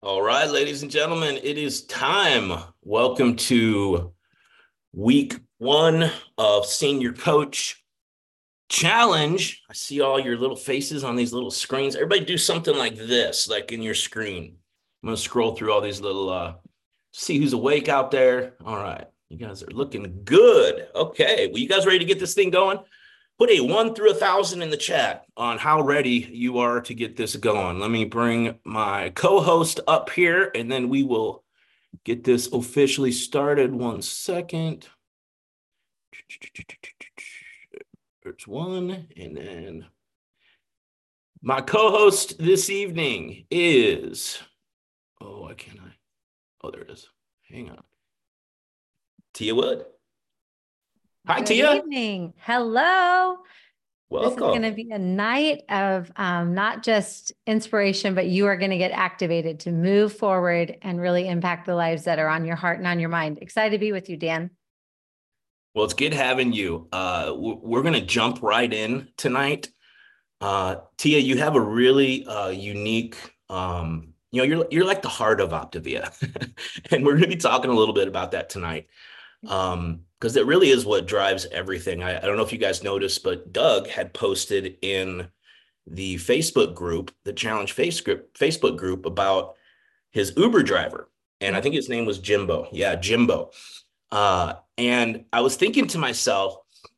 All right, ladies and gentlemen, it is time. Welcome to week one of Senior Coach Challenge. I see all your little faces on these little screens. Everybody do something like this, like in your screen. I'm going to scroll through all these little, see who's awake out there. All right, you guys are looking good. Okay, well, you guys ready to get this thing going? Put a 1 through 1,000 in the chat on how ready you are to get this going. Let me bring my co-host up here, and then we will get this officially started. 1 second. There's one, and then my co-host this evening is, why can't I? Oh, there it is. Hang on. Tia Wood. Hi, Good Tia. evening. Hello. This is going Welcome. to be a night of not just inspiration, but you are going to get activated to move forward and really impact the lives that are on your heart and on your mind. Excited to be with you, Dan. Well, it's good having you. We're going to jump right in tonight. Tia, you have a really unique, you're like the heart of Optavia. And we're going to be talking a little bit about that tonight. Because it really is what drives everything. I don't know if you guys noticed, but Doug had posted in the Facebook group, the Challenge Facebook group, about his Uber driver. And I think his name was Jimbo. Yeah, Jimbo. And I was thinking to myself,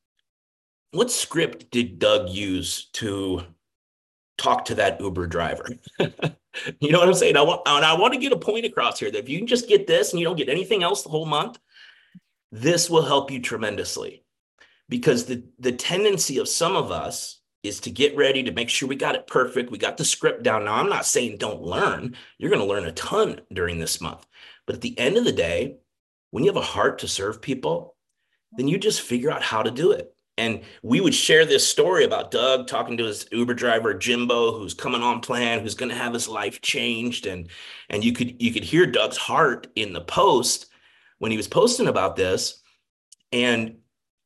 what script did Doug use to talk to that Uber driver? You know what I'm saying? I want to get a point across here that if you can just get this and you don't get anything else the whole month, this will help you tremendously. Because the tendency of some of us is to get ready to make sure we got it perfect. We got the script down. Now, I'm not saying don't learn. You're going to learn a ton during this month. But at the end of the day, when you have a heart to serve people, then you just figure out how to do it. And we would share this story about Doug talking to his Uber driver, Jimbo, who's coming on plan, who's going to have his life changed. And you could hear Doug's heart in the post when he was posting about this. And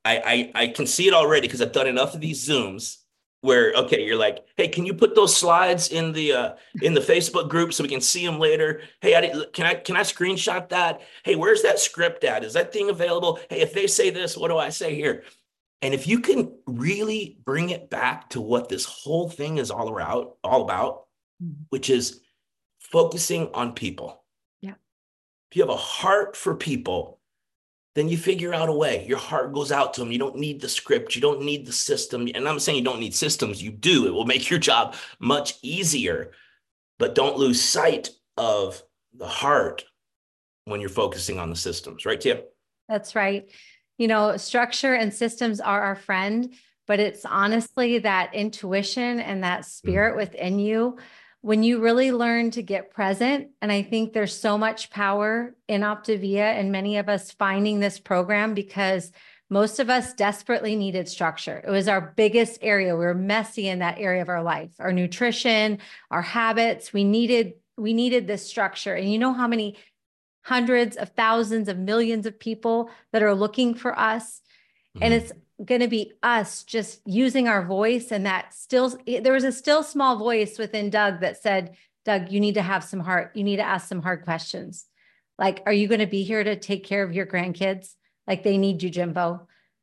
I can see it already because I've done enough of these Zooms where, okay, you're like, hey, can you put those slides in the Facebook group so we can see them later? Hey, can I screenshot that? Hey, where's that script at? Is that thing available? Hey, if they say this, what do I say here? And if you can really bring it back to what this whole thing is all about, which is focusing on people. Yeah. If you have a heart for people, then you figure out a way. Your heart goes out to them. You don't need the script. You don't need the system. And I'm saying you don't need systems. You do. It will make your job much easier. But don't lose sight of the heart when you're focusing on the systems. Right, Tia? That's right. You know, structure and systems are our friend, but it's honestly that intuition and that spirit within you when you really learn to get present. And I think there's so much power in Optavia and many of us finding this program because most of us desperately needed structure. It was our biggest area. We were messy in that area of our life, our nutrition, our habits. We needed this structure. And you know how many hundreds of thousands of millions of people that are looking for us. And it's going to be us just using our voice. And there was a still small voice within Doug that said, Doug, you need to have some heart. You need to ask some hard questions. Like, are you going to be here to take care of your grandkids? Like they need you, Jimbo.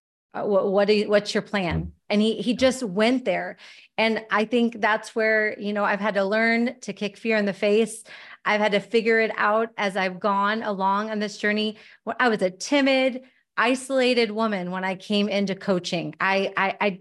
What's your plan? And he just went there. And I think that's where, I've had to learn to kick fear in the face. I've had to figure it out as I've gone along on this journey. I was a timid, isolated woman when I came into coaching. I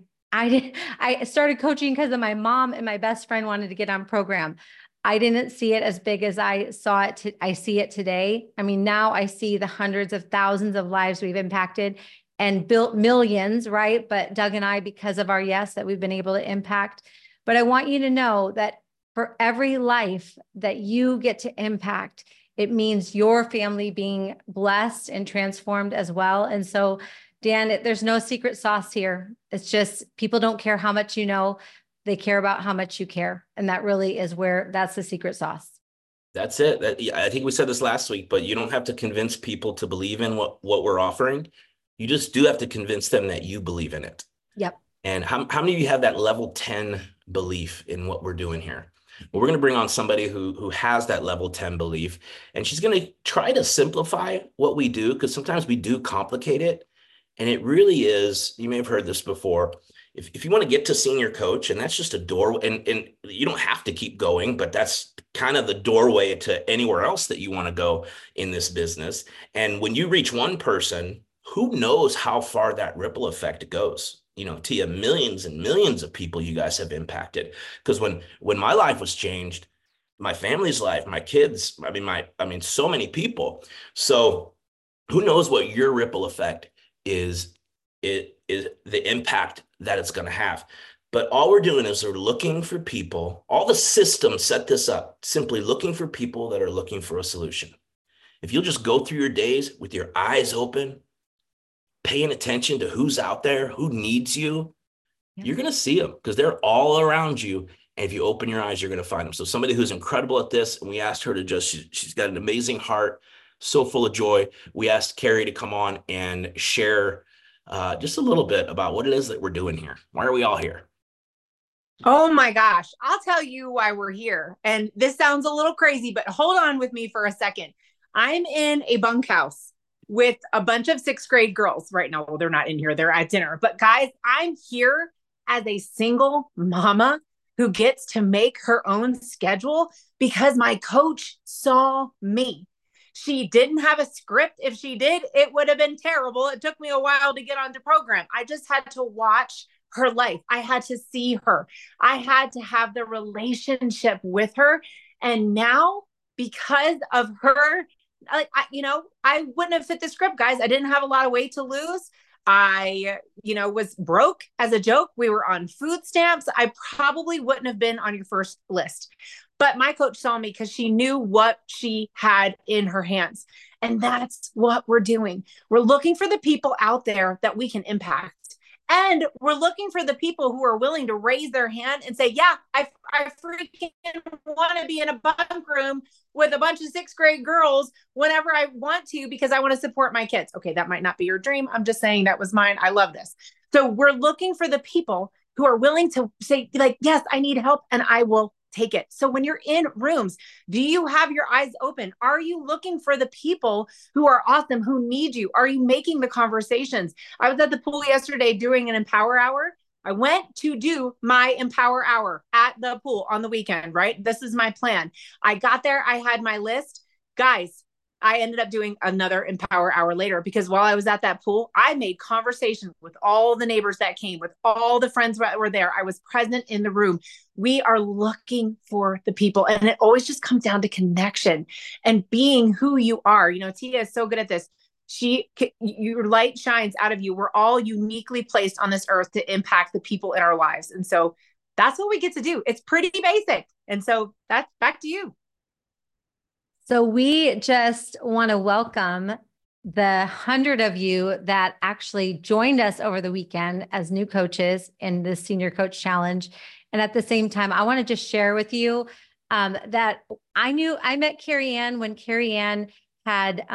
started coaching because of my mom and my best friend wanted to get on program. I didn't see it as big as I saw it. I see it today. I mean, now I see the hundreds of thousands of lives we've impacted and built millions, right? But Doug and I, because of our yes, that we've been able to impact. But I want you to know that for every life that you get to impact, it means your family being blessed and transformed as well. And so, Dan, there's no secret sauce here. It's just people don't care how much you know. They care about how much you care. And that really is that's the secret sauce. That's it. I think we said this last week, but you don't have to convince people to believe in what we're offering. You just do have to convince them that you believe in it. Yep. And how many of you have that level 10 belief in what we're doing here? Well, we're going to bring on somebody who has that level 10 belief, and she's going to try to simplify what we do because sometimes we do complicate it. And it really is, you may have heard this before. If you want to get to senior coach, and that's just a door, and you don't have to keep going, but that's kind of the doorway to anywhere else that you want to go in this business. And when you reach one person, who knows how far that ripple effect goes? Tia, millions and millions of people you guys have impacted. Because when my life was changed, my family's life, my kids, so many people. So who knows what your ripple effect is, it is the impact that it's going to have. But all we're doing is we're looking for people. All the systems set this up, simply looking for people that are looking for a solution. If you'll just go through your days with your eyes open, paying attention to who's out there, who needs you, you're going to see them because they're all around you. And if you open your eyes, you're going to find them. So somebody who's incredible at this, and we asked her to she's got an amazing heart, so full of joy. We asked Carrie to come on and share just a little bit about what it is that we're doing here. Why are we all here? Oh my gosh. I'll tell you why we're here. And this sounds a little crazy, but hold on with me for a second. I'm in a bunkhouse with a bunch of sixth grade girls right now. Well, they're not in here, they're at dinner. But guys, I'm here as a single mama who gets to make her own schedule because my coach saw me. She didn't have a script. If she did, it would have been terrible. It took me a while to get onto program. I just had to watch her life. I had to see her. I had to have the relationship with her. And now, because of her, I wouldn't have fit the script, guys. I didn't have a lot of weight to lose. I, was broke as a joke. We were on food stamps. I probably wouldn't have been on your first list. But my coach saw me because she knew what she had in her hands. And that's what we're doing. We're looking for the people out there that we can impact. And we're looking for the people who are willing to raise their hand and say, yeah, I freaking want to be in a bunk room with a bunch of sixth grade girls whenever I want to because I want to support my kids. Okay, that might not be your dream. I'm just saying that was mine. I love this. So we're looking for the people who are willing to say, like, yes, I need help and I will take it. So when you're in rooms, do you have your eyes open? Are you looking for the people who are awesome, who need you? Are you making the conversations? I was at the pool yesterday doing an Empower Hour. I went to do my Empower Hour at the pool on the weekend, right? This is my plan. I got there. I had my list. Guys, I ended up doing another Empower Hour later because while I was at that pool, I made conversation with all the neighbors that came, with all the friends that were there. I was present in the room. We are looking for the people. And it always just comes down to connection and being who you are. Tia is so good at this. Your light shines out of you. We're all uniquely placed on this earth to impact the people in our lives. And so that's what we get to do. It's pretty basic. And so that's back to you. So we just want to welcome the 100 of you that actually joined us over the weekend as new coaches in the Senior Coach Challenge. And at the same time, I want to just share with you that I met Carrie Ann when Carrie Ann had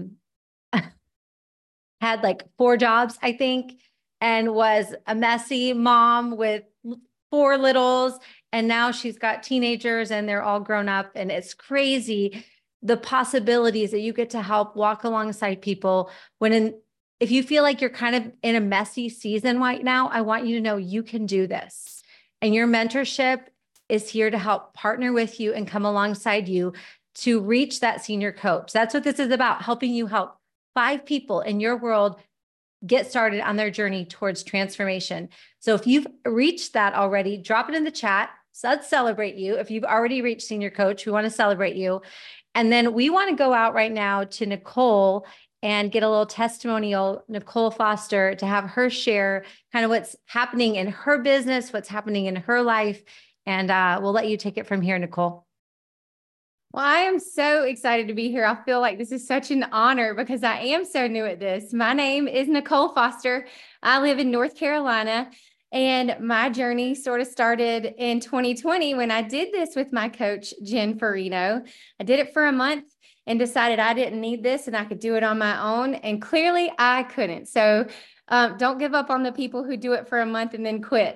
had like 4 jobs, I think, and was a messy mom with 4 littles. And now she's got teenagers and they're all grown up, and it's crazy the possibilities that you get to help walk alongside people if you feel like you're kind of in a messy season right now. I want you to know you can do this, and your mentorship is here to help partner with you and come alongside you to reach that senior coach. That's what this is about, helping you help 5 people in your world get started on their journey towards transformation. So if you've reached that already, drop it in the chat. So let's celebrate you. If you've already reached senior coach, we want to celebrate you. And then we want to go out right now to Nicole and get a little testimonial, Nicole Foster, to have her share kind of what's happening in her business, what's happening in her life. And we'll let you take it from here, Nicole. Well, I am so excited to be here. I feel like this is such an honor because I am so new at this. My name is Nicole Foster. I live in North Carolina, and my journey sort of started in 2020 when I did this with my coach, Jen Farino. I did it for a month and decided I didn't need this and I could do it on my own. And clearly I couldn't. So don't give up on the people who do it for a month and then quit.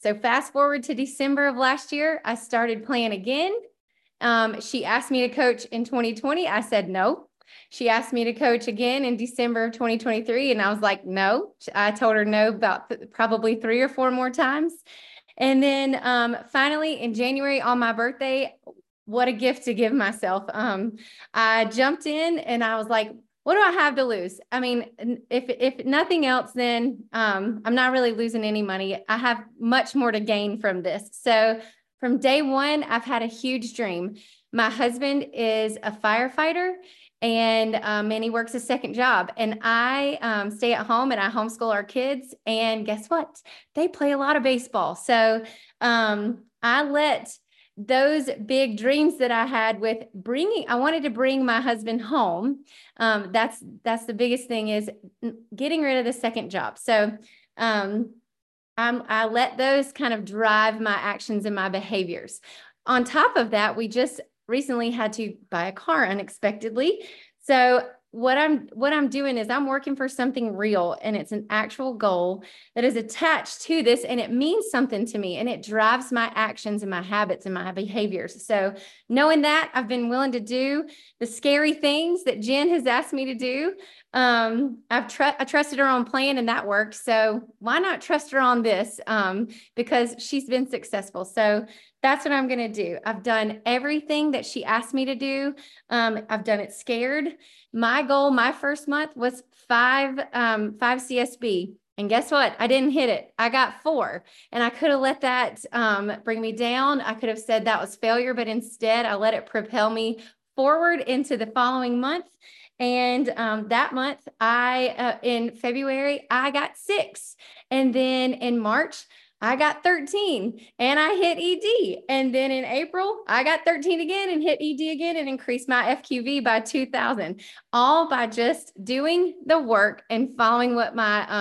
So fast forward to December of last year, I started playing again. She asked me to coach in 2020. I said no. She asked me to coach again in December of 2023. And I was like, no. I told her no about probably 3 or 4 more times. And then finally in January on my birthday, what a gift to give myself. I jumped in and I was like, what do I have to lose? I mean, if nothing else, then I'm not really losing any money. I have much more to gain from this. So from day one, I've had a huge dream. My husband is a firefighter and he works a second job. And I stay at home and I homeschool our kids. And guess what? They play a lot of baseball. So I let those big dreams that I had with I wanted to bring my husband home. That's the biggest thing, is getting rid of the second job. So I let those kind of drive my actions and my behaviors. On top of that, we just recently had to buy a car unexpectedly. So what I'm doing is I'm working for something real, and it's an actual goal that is attached to this, and it means something to me, and it drives my actions and my habits and my behaviors. So knowing that, I've been willing to do the scary things that Jen has asked me to do. I trusted her on plan, and that worked. So why not trust her on this? Because she's been successful. So that's what I'm going to do. I've done everything that she asked me to do. I've done it scared. My goal, my first month, was 5 CSB. And guess what? I didn't hit it. I got 4. And I could have let that bring me down. I could have said that was failure, but instead I let it propel me forward into the following month. And that month, in February, I got 6. And then in March, I got 13 and I hit ED. And then in April, I got 13 again and hit ED again and increased my FQV by 2,000, all by just doing the work and following what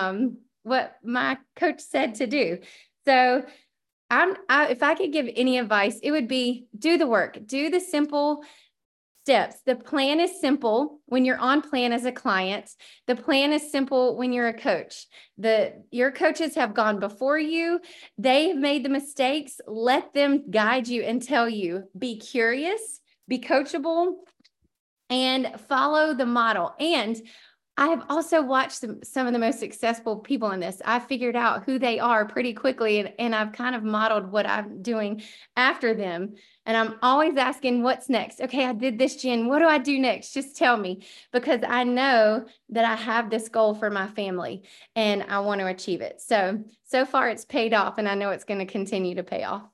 my coach said to do. So if I could give any advice, it would be do the work, do the simple steps. The plan is simple when you're on plan as a client. The plan is simple when you're a coach. Your coaches have gone before you. They've made the mistakes. Let them guide you and tell you, be curious, be coachable, and follow the model. And I have also watched some of the most successful people in this. I figured out who they are pretty quickly, and I've kind of modeled what I'm doing after them. And I'm always asking, what's next? Okay, I did this, Jen. What do I do next? Just tell me, because I know that I have this goal for my family and I want to achieve it. So far it's paid off, and I know it's going to continue to pay off.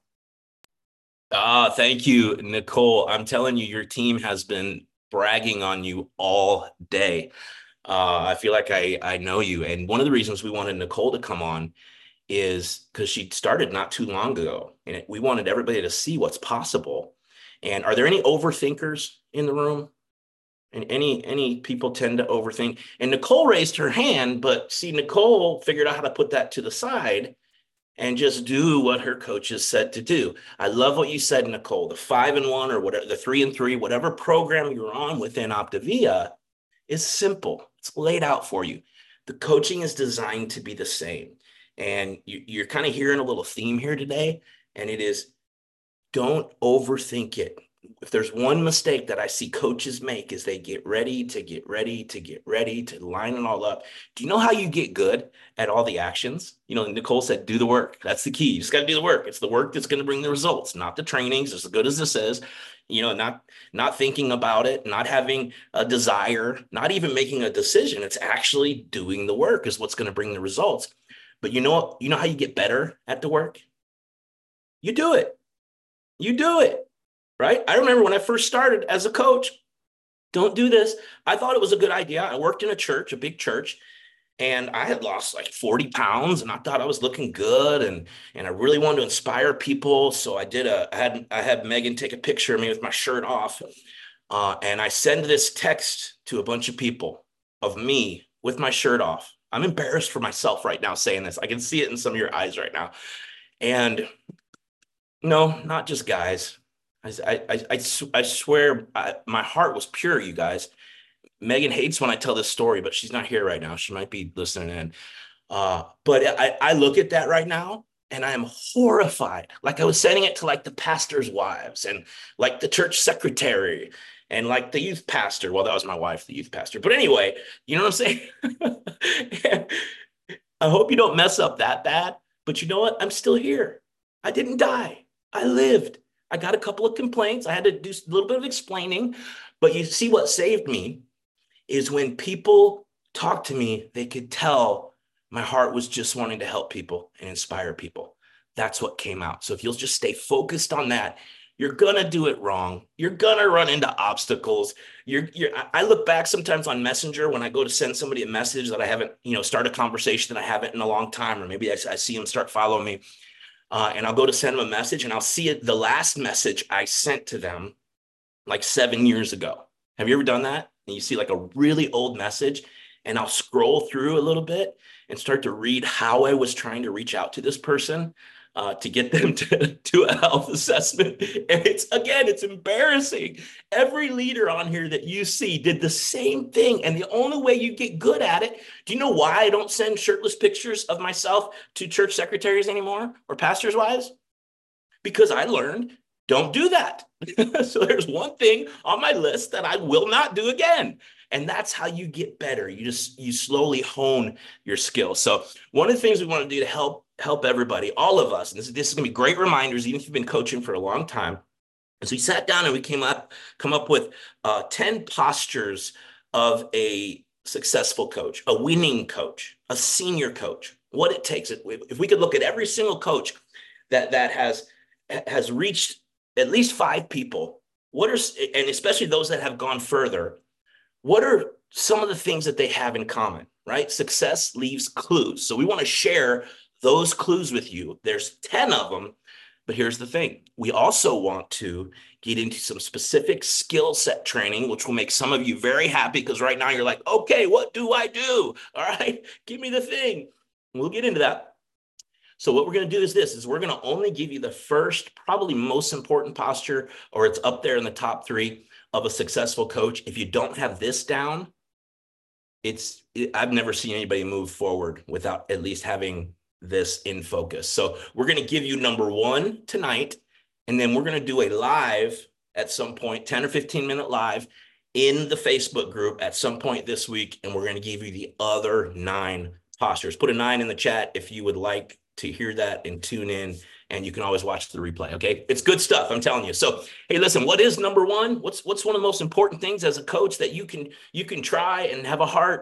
Thank you, Nicole. I'm telling you, your team has been bragging on you all day. I feel like I know you. And one of the reasons we wanted Nicole to come on is because she started not too long ago, and we wanted everybody to see what's possible. And are there any overthinkers in the room? And any people tend to overthink? And Nicole raised her hand, but see, Nicole figured out how to put that to the side and just do what her coaches said to do. I love what you said, Nicole. The 5 and 1 or whatever, the 3 and 3, whatever program you're on within Optavia is simple. It's laid out for you. The coaching is designed to be the same. And you're kind of hearing a little theme here today, and it is, don't overthink it. If there's one mistake that I see coaches make, is they get ready to line it all up. Do you know how you get good at all the actions? You know, Nicole said, do the work. That's the key. You just got to do the work. It's the work that's going to bring the results, not the trainings, as good as this is. You know, not thinking about it, not having a desire, not even making a decision. It's actually doing the work is what's going to bring the results. But you know how you get better at the work? You do it. You do it, right? I remember when I first started as a coach, don't do this. I thought it was a good idea. I worked in a church, a big church, and I had lost like 40 pounds, and I thought I was looking good, and I really wanted to inspire people. So I had Megan take a picture of me with my shirt off, and I send this text to a bunch of people of me with my shirt off. I'm embarrassed for myself right now saying this. I can see it in some of your eyes right now. And no, not just guys. I swear my heart was pure, you guys. Megan hates when I tell this story, but she's not here right now. She might be listening in. But I look at that right now, And I am horrified. Like I was sending it to like the pastor's wives and like the church secretary and like the youth pastor. Well, that was my wife, the youth pastor. But anyway, you know what I'm saying? I hope you don't mess up that bad. But you know what? I'm still here. I didn't die. I lived. I got a couple of complaints. I had to do a little bit of explaining. But you see what saved me is when people talk to me, they could tell my heart was just wanting to help people and inspire people. That's what came out. So if you'll just stay focused on that, you're gonna do it wrong. You're gonna run into obstacles. I look back sometimes on Messenger when I go to send somebody a message that I haven't, start a conversation that I haven't in a long time, or maybe I see them start following me, and I'll go to send them a message, and I'll see it, the last message I sent to them like 7 years ago. Have you ever done that? And you see like a really old message, and I'll scroll through a little bit and start to read how I was trying to reach out to this person to get them to do a health assessment. And it's embarrassing. Every leader on here that you see did the same thing. And the only way you get good at it, do you know why I don't send shirtless pictures of myself to church secretaries anymore or pastors' wives? Because I learned, don't do that. So there's one thing on my list that I will not do again. And that's how you get better. You slowly hone your skills. So one of the things we want to do to help everybody, all of us, and this is going to be great reminders, even if you've been coaching for a long time, is we sat down and we come up with 10 postures of a successful coach, a winning coach, a senior coach, what it takes. If we could look at every single coach that has reached at least 5 people, and especially those that have gone further, what are some of the things that they have in common, right? Success leaves clues. So we want to share those clues with you. There's 10 of them, but here's the thing. We also want to get into some specific skill set training, which will make some of you very happy because right now you're like, okay, what do I do? All right, give me the thing. We'll get into that. So what we're going to do is we're going to only give you the first, probably most important posture, or it's up there in the top 3 of a successful coach. If you don't have this down, I've never seen anybody move forward without at least having this in focus. So we're going to give you number 1 tonight, and then we're going to do a live at some point, 10 or 15-minute live in the Facebook group at some point this week, and we're going to give you the other 9 postures. Put a 9 in the chat if you would like to hear that and tune in, and you can always watch the replay. Okay. It's good stuff. I'm telling you. So, hey, listen, what is number 1? What's one of the most important things as a coach that you can try and have a heart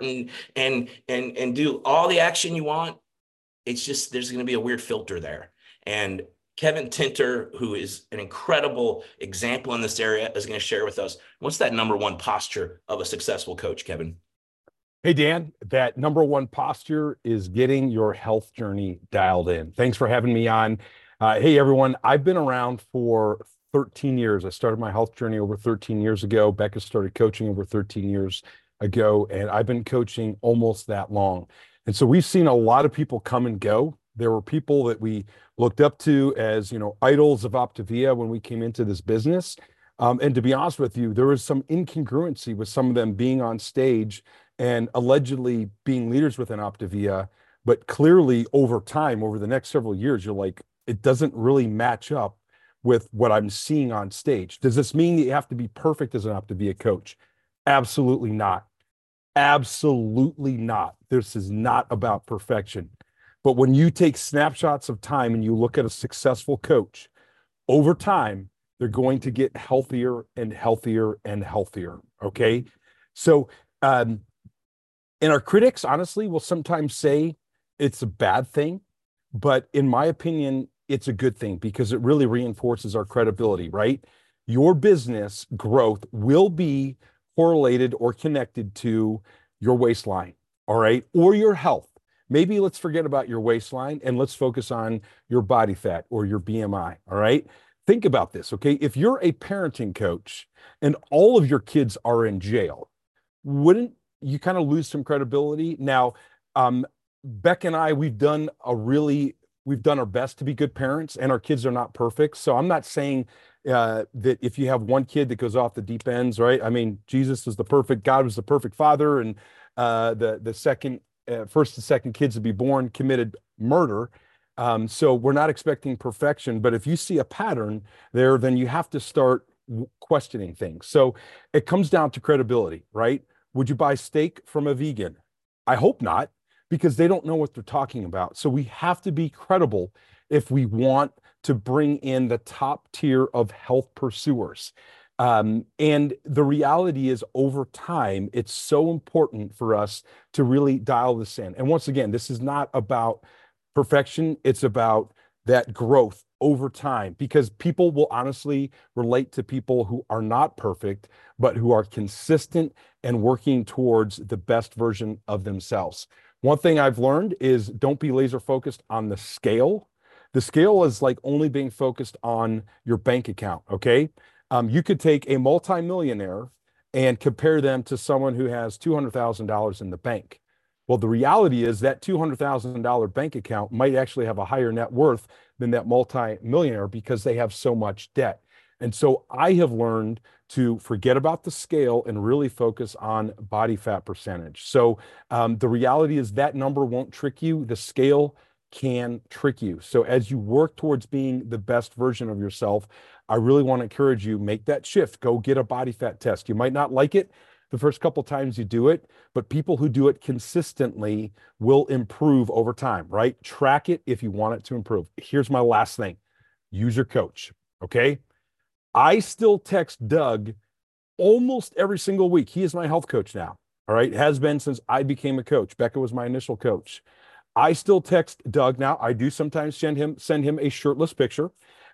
and do all the action you want? It's just, there's going to be a weird filter there. And Kevin Tinter, who is an incredible example in this area, is going to share with us, what's that number 1 posture of a successful coach, Kevin? Hey, Dan, that number 1 posture is getting your health journey dialed in. Thanks for having me on. Hey, everyone, I've been around for 13 years. I started my health journey over 13 years ago. Becca started coaching over 13 years ago, and I've been coaching almost that long. And so we've seen a lot of people come and go. There were people that we looked up to as, idols of Optavia when we came into this business. And to be honest with you, there was some incongruency with some of them being on stage and allegedly being leaders within Optavia, but clearly over time, over the next several years, you're like, it doesn't really match up with what I'm seeing on stage. Does this mean that you have to be perfect as an Optavia coach? Absolutely not. Absolutely not. This is not about perfection. But when you take snapshots of time and you look at a successful coach, over time, they're going to get healthier and healthier and healthier, okay? So, and our critics, honestly, will sometimes say it's a bad thing, but in my opinion, it's a good thing because it really reinforces our credibility, right? Your business growth will be correlated or connected to your waistline, all right? Or your health. Maybe let's forget about your waistline and let's focus on your body fat or your BMI, all right? Think about this, okay? If you're a parenting coach and all of your kids are in jail, wouldn't you kind of lose some credibility? Now, Beck and I, we've done our best to be good parents, and our kids are not perfect. So I'm not saying that if you have one kid that goes off the deep ends, right? I mean, Jesus is God was the perfect father, and the first and second kids to be born committed murder. So we're not expecting perfection, but if you see a pattern there, then you have to start questioning things. So it comes down to credibility, right? Would you buy steak from a vegan? I hope not, because they don't know what they're talking about. So we have to be credible if we want to bring in the top tier of health pursuers. And the reality is, over time, it's so important for us to really dial this in. And once again, this is not about perfection. It's about that growth over time, because people will honestly relate to people who are not perfect, but who are consistent and working towards the best version of themselves. One thing I've learned is don't be laser focused on the scale. The scale is like only being focused on your bank account. Okay. You could take a multimillionaire and compare them to someone who has $200,000 in the bank. Well, the reality is that $200,000 bank account might actually have a higher net worth than that multimillionaire because they have so much debt. And so I have learned to forget about the scale and really focus on body fat percentage. So the reality is that number won't trick you. The scale can trick you. So as you work towards being the best version of yourself, I really want to encourage you, make that shift. Go get a body fat test. You might not like it the first couple times you do it, but people who do it consistently will improve over time, right? Track it if you want it to improve. Here's my last thing. Use your coach, okay? I still text Doug almost every single week. He is my health coach now, all right? Has been since I became a coach. Becca was my initial coach. I still text Doug now. I do sometimes send him a shirtless picture.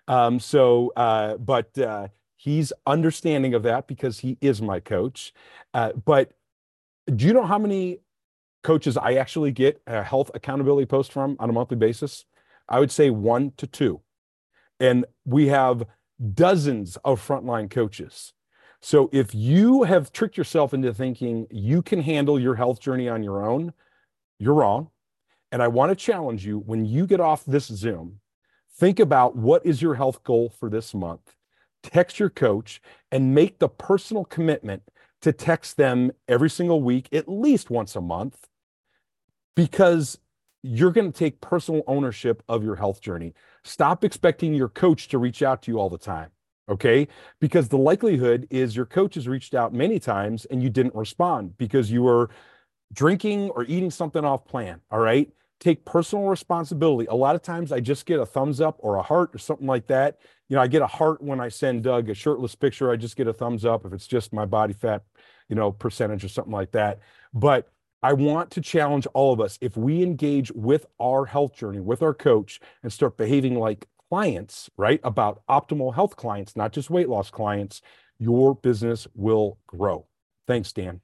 But he's understanding of that because he is my coach. But do you know how many coaches I actually get a health accountability post from on a monthly basis? I would say 1 to 2. And we have dozens of frontline coaches. So if you have tricked yourself into thinking you can handle your health journey on your own, you're wrong. And I want to challenge you, when you get off this Zoom, think about what is your health goal for this month. Text your coach and make the personal commitment to text them every single week, at least once a month, because you're going to take personal ownership of your health journey. Stop expecting your coach to reach out to you all the time, okay? Because the likelihood is your coach has reached out many times and you didn't respond because you were drinking or eating something off plan, all right? Take personal responsibility. A lot of times I just get a thumbs up or a heart or something like that. You know, I get a heart when I send Doug a shirtless picture. I just get a thumbs up if it's just my body fat, percentage or something like that. But I want to challenge all of us. If we engage with our health journey, with our coach, and start behaving like clients, right? About optimal health clients, not just weight loss clients, your business will grow. Thanks, Dan.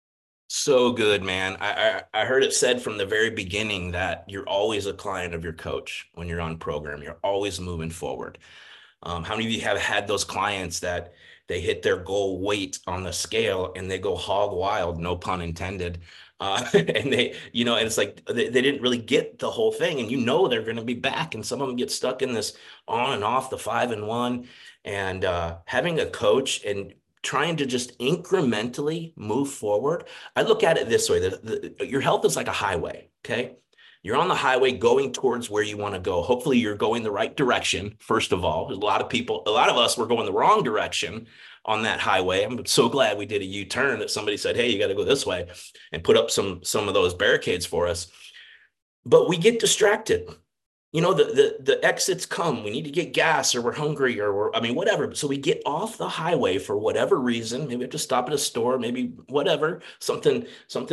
So good, man. I heard it said from the very beginning that you're always a client of your coach when you're on program. You're always moving forward. How many of you have had those clients that they hit their goal weight on the scale and they go hog wild, no pun intended. And and it's like they didn't really get the whole thing, and they're going to be back, and some of them get stuck in this on and off the 5 and 1, and having a coach and trying to just incrementally move forward. I look at it this way, your health is like a highway, okay? You're on the highway going towards where you want to go. Hopefully you're going the right direction, first of all. A lot of us were going the wrong direction on that highway. I'm so glad we did a U-turn that somebody said, hey, you got to go this way, and put up some of those barricades for us. But we get distracted. The exits come. We need to get gas, or we're hungry, or whatever. So we get off the highway for whatever reason. Maybe we have to stop at a store, maybe whatever, something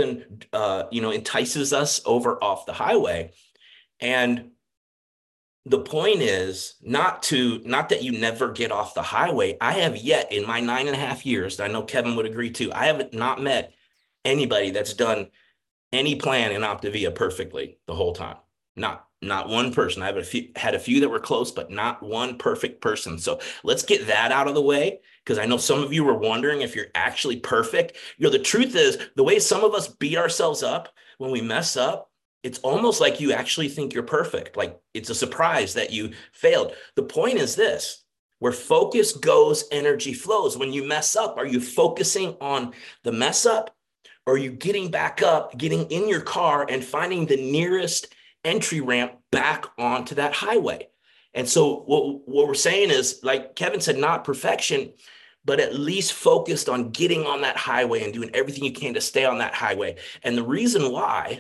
entices us over off the highway. And the point is not that you never get off the highway. I have yet, in my 9.5 years, I know Kevin would agree too, I have not met anybody that's done any plan in Optavia perfectly the whole time. Not one person. I had a few that were close, but not one perfect person. So let's get that out of the way, because I know some of you were wondering if you're actually perfect. The truth is, the way some of us beat ourselves up when we mess up, it's almost like you actually think you're perfect. Like it's a surprise that you failed. The point is this: where focus goes, energy flows. When you mess up, are you focusing on the mess up? Or are you getting back up, getting in your car and finding the nearest entry ramp back onto that highway. And so what we're saying is, like Kevin said, not perfection, but at least focused on getting on that highway and doing everything you can to stay on that highway. And the reason why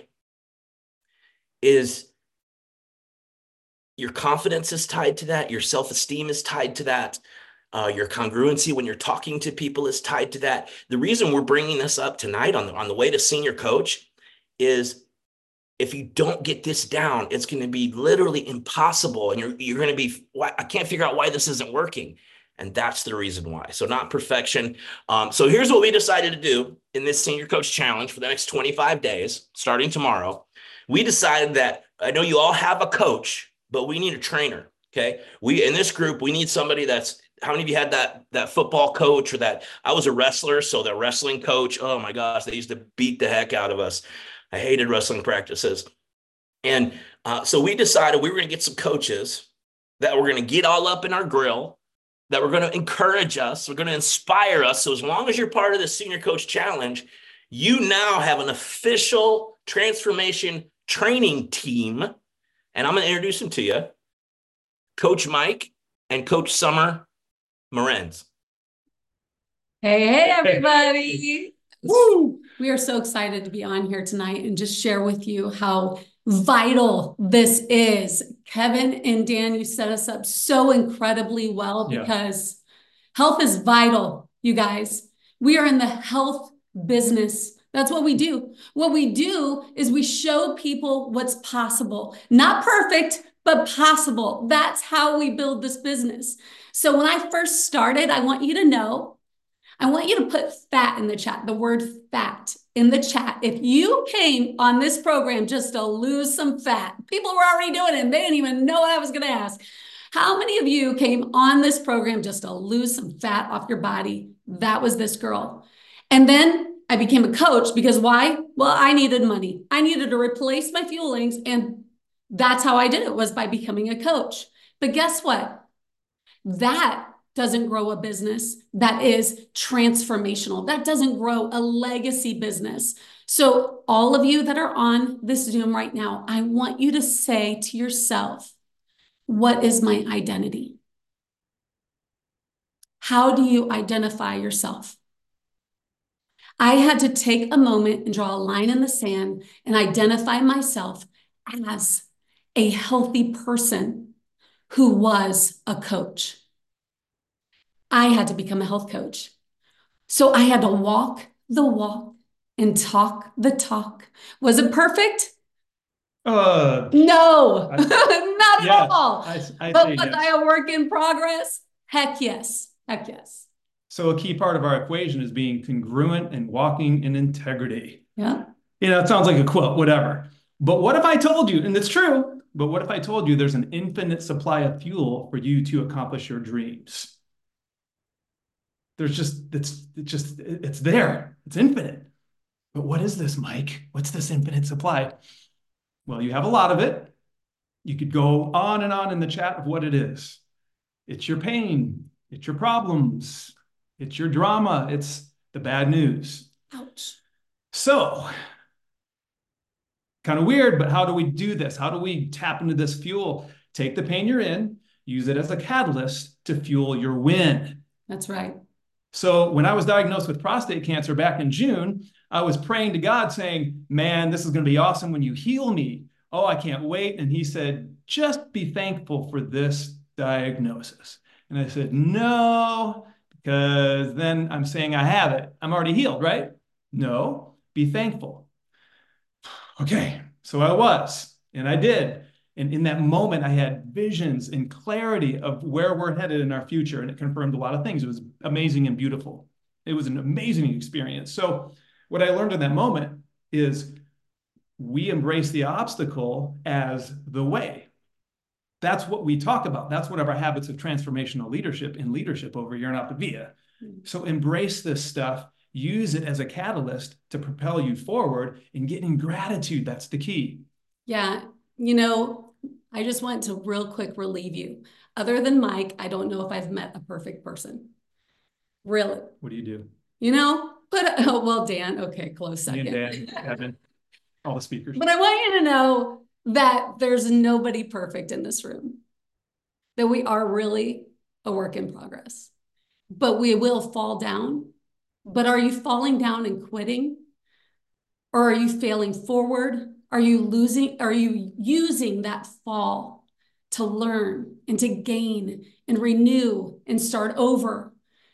is your confidence is tied to that. Your self-esteem is tied to that. Your congruency when you're talking to people is tied to that. The reason we're bringing this up tonight on the way to senior coach is if you don't get this down, it's going to be literally impossible. And you're going to be, I can't figure out why this isn't working. And that's the reason why. So not perfection. So here's what we decided to do in this senior coach challenge for the next 25 days, starting tomorrow. We decided that I know you all have a coach, but we need a trainer. Okay. In this group, we need somebody that's, how many of you had that football coach or that? I was a wrestler, so the wrestling coach, oh my gosh, they used to beat the heck out of us. I hated wrestling practices. And so we decided we were going to get some coaches that were going to get all up in our grill, that were going to encourage us, we're going to inspire us. So as long as you're part of the Senior Coach Challenge, you now have an official transformation training team. And I'm going to introduce them to you. Coach Mike and Coach Summer Morenz. Hey, everybody. Woo! We are so excited to be on here tonight and just share with you how vital this is. Kevin and Dan, you set us up so incredibly well because health is vital, you guys. We are in the health business. That's what we do. What we do is we show people what's possible. Not perfect, but possible. That's how we build this business. So when I first started, I want you to put fat in the chat, the word fat in the chat. If you came on this program just to lose some fat, people were already doing it and they didn't even know what I was going to ask. How many of you came on this program just to lose some fat off your body? That was this girl. And then I became a coach because why? Well, I needed money. I needed to replace my fuelings. And that's how I did it, was by becoming a coach. But guess what? That doesn't grow a business that is transformational. That doesn't grow a legacy business. So all of you that are on this Zoom right now, I want you to say to yourself, what is my identity? How do you identify yourself? I had to take a moment and draw a line in the sand and identify myself as a healthy person who was a coach. I had to become a health coach. So I had to walk the walk and talk the talk. Was it perfect? No, not at all. But was I a work in progress? Heck yes. Heck yes. So a key part of our equation is being congruent and walking in integrity. Yeah. It sounds like a quote, whatever. But what if I told you, and it's true, but what if I told you there's an infinite supply of fuel for you to accomplish your dreams? It's there. It's infinite. But what is this, Mike? What's this infinite supply? Well, you have a lot of it. You could go on and on in the chat of what it is. It's your pain. It's your problems. It's your drama. It's the bad news. Ouch. So, kind of weird, but how do we do this? How do we tap into this fuel? Take the pain you're in, use it as a catalyst to fuel your win. That's right. So when I was diagnosed with prostate cancer back in June, I was praying to God saying, man, this is going to be awesome when you heal me. Oh, I can't wait. And he said, just be thankful for this diagnosis. And I said, no, because then I'm saying I have it. I'm already healed, right? No, be thankful. Okay, so I was, and I did. And in that moment, I had visions and clarity of where we're headed in our future. And it confirmed a lot of things. It was amazing and beautiful. It was an amazing experience. So what I learned in that moment is we embrace the obstacle as the way. That's what we talk about. That's one of our habits of transformational leadership in leadership over here in Optavia. So embrace this stuff. Use it as a catalyst to propel you forward, and getting gratitude. That's the key. Yeah. I just want to real quick relieve you. Other than Mike, I don't know if I've met a perfect person. Really. What do you do? Well, Dan, okay, close second. Me and Dan, Evan, all the speakers. But I want you to know, that there's nobody perfect in this room, that we are really a work in progress, but we will fall down. But are you falling down and quitting? Or are you failing forward? Are you using that fall to learn and to gain and renew and start over,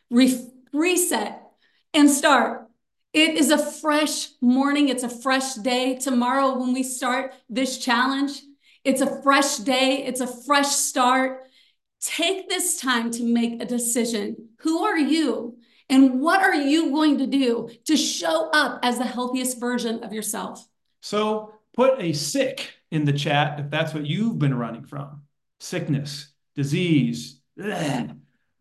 reset and start? It is a fresh morning. It's a fresh day. Tomorrow, when we start this challenge, it's a fresh day. It's a fresh start. Take this time to make a decision. Who are you? And what are you going to do to show up as the healthiest version of yourself? So put a sick in the chat if that's what you've been running from. Sickness, disease. That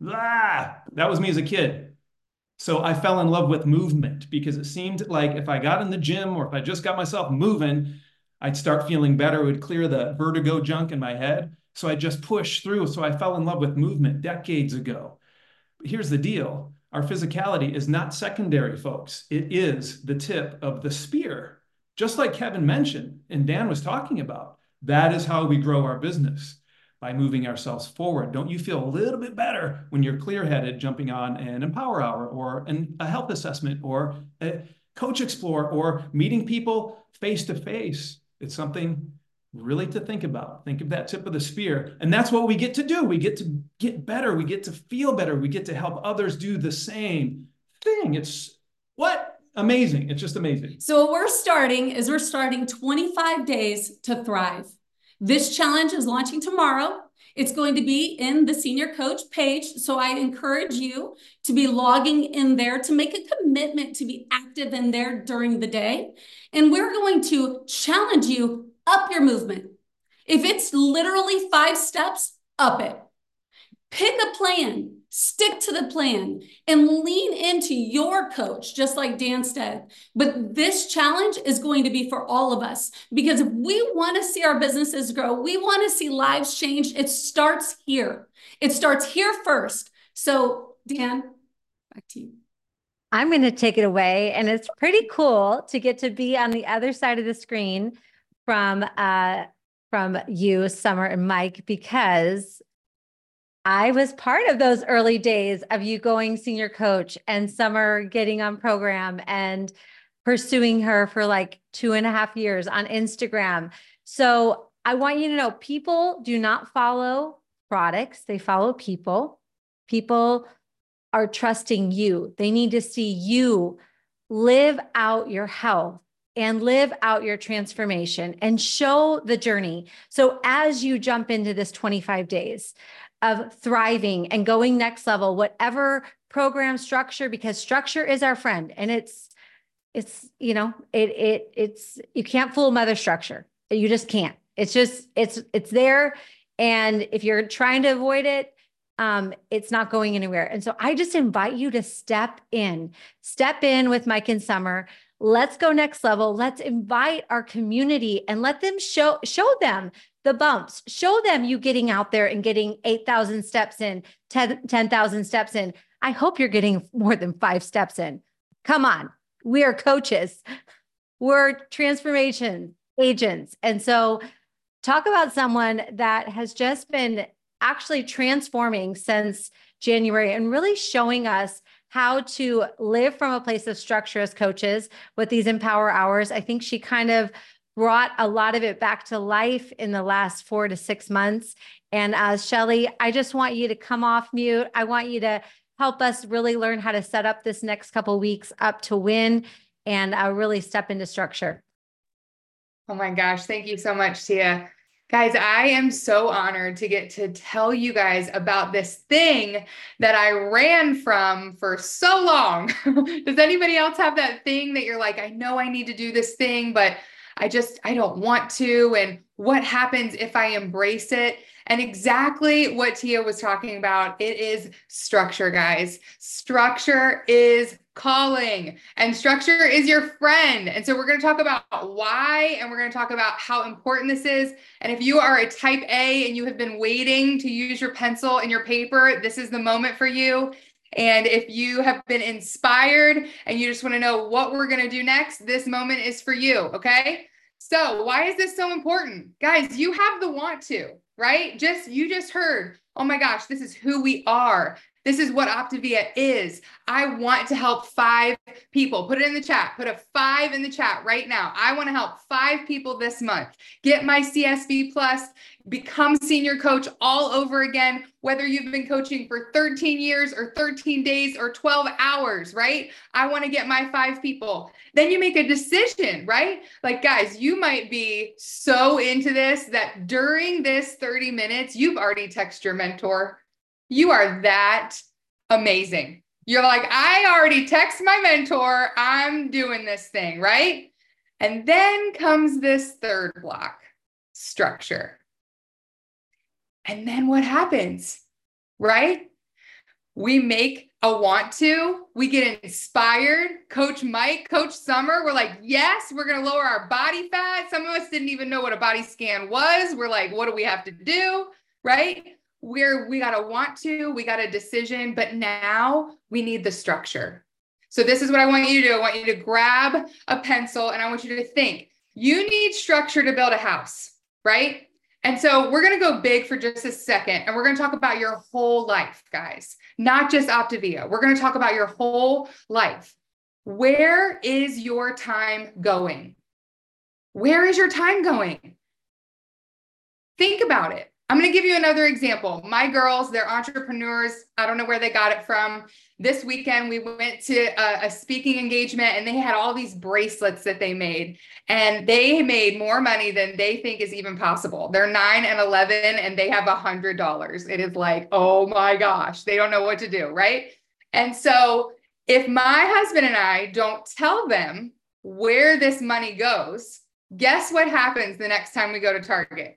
was me as a kid. So I fell in love with movement because it seemed like if I got in the gym or if I just got myself moving, I'd start feeling better. It would clear the vertigo junk in my head. So I just pushed through. So I fell in love with movement decades ago. But here's the deal. Our physicality is not secondary, folks. It is the tip of the spear. Just like Kevin mentioned and Dan was talking about, that is how we grow our business, by moving ourselves forward. Don't you feel a little bit better when you're clear-headed jumping on an Empower Hour or a health assessment or a Coach Explore or meeting people face-to-face? It's something really to think about. Think of that tip of the spear. And that's what we get to do. We get to get better. We get to feel better. We get to help others do the same thing. It's what? Amazing. It's just amazing. So what we're starting 25 days to thrive. This challenge is launching tomorrow. It's going to be in the Senior Coach page. So I encourage you to be logging in there, to make a commitment to be active in there during the day. And we're going to challenge you, up your movement. If it's literally 5 steps, up it. Pick a plan, stick to the plan, and lean into your coach, just like Dan said. But this challenge is going to be for all of us, because if we want to see our businesses grow, we want to see lives change, it starts here. It starts here first. So Dan, back to you. I'm going to take it away. And it's pretty cool to get to be on the other side of the screen from you, Summer and Mike, because I was part of those early days of you going Senior Coach and Summer getting on program and pursuing her for like 2.5 years on Instagram. So I want you to know, people do not follow products. They follow people. People are trusting you. They need to see you live out your health and live out your transformation and show the journey. So as you jump into this 25 days of thriving and going next level, whatever program structure, because structure is our friend, and it's you know, it's you can't fool mother structure. You just can't. It's just it's there, and if you're trying to avoid it, it's not going anywhere. And so I just invite you to step in with Mike and Summer. Let's go next level. Let's invite our community and let them show them the bumps, show them you getting out there and getting 8,000 steps in, 10,000 steps in. I hope you're getting more than 5 steps in. Come on. We are coaches. We're transformation agents. And so talk about someone that has just been actually transforming since January and really showing us how to live from a place of structure as coaches with these Empower Hours. I think she kind of brought a lot of it back to life in the last 4 to 6 months. And Shelly, I just want you to come off mute. I want you to help us really learn how to set up this next couple of weeks up to win and really step into structure. Oh my gosh. Thank you so much, Tia. Guys, I am so honored to get to tell you guys about this thing that I ran from for so long. Does anybody else have that thing that you're like, I know I need to do this thing, but I don't want to? And what happens if I embrace it? And exactly what Tia was talking about, it is structure, guys. Structure is calling, and structure is your friend. And so we're going to talk about why, and we're going to talk about how important this is. And if you are a type A and you have been waiting to use your pencil and your paper, this is the moment for you. And if you have been inspired and you just want to know what we're going to do next, this moment is for you. Okay. So why is this so important? Guys, you have the want to, right? You just heard, oh my gosh, this is who we are. This is what Optavia is. I want to help 5 people. Put it in the chat. Put a 5 in the chat right now. I want to help 5 people this month. Get my CSV plus, become senior coach all over again, whether you've been coaching for 13 years or 13 days or 12 hours, right? I want to get my 5 people. Then you make a decision, right? Like, guys, you might be so into this that during this 30 minutes, you've already texted your mentor. You are that amazing. You're like, I already text my mentor. I'm doing this thing, right? And then comes this third block, structure. And then what happens, right? We make a want to, we get inspired. Coach Mike, Coach Summer, we're like, yes, we're going to lower our body fat. Some of us didn't even know what a body scan was. We're like, what do we have to do, right? We got to want to, we got a decision, but now we need the structure. So this is what I want you to do. I want you to grab a pencil and I want you to think. You need structure to build a house, right? And so we're going to go big for just a second, and we're going to talk about your whole life, guys, not just Optavia. We're going to talk about your whole life. Where is your time going? Where is your time going? Think about it. I'm going to give you another example. My girls, they're entrepreneurs. I don't know where they got it from. This weekend, we went to a speaking engagement and they had all these bracelets that they made, and they made more money than they think is even possible. They're 9 and 11 and they have $100. It is like, oh my gosh, they don't know what to do, right? And so if my husband and I don't tell them where this money goes, guess what happens the next time we go to Target?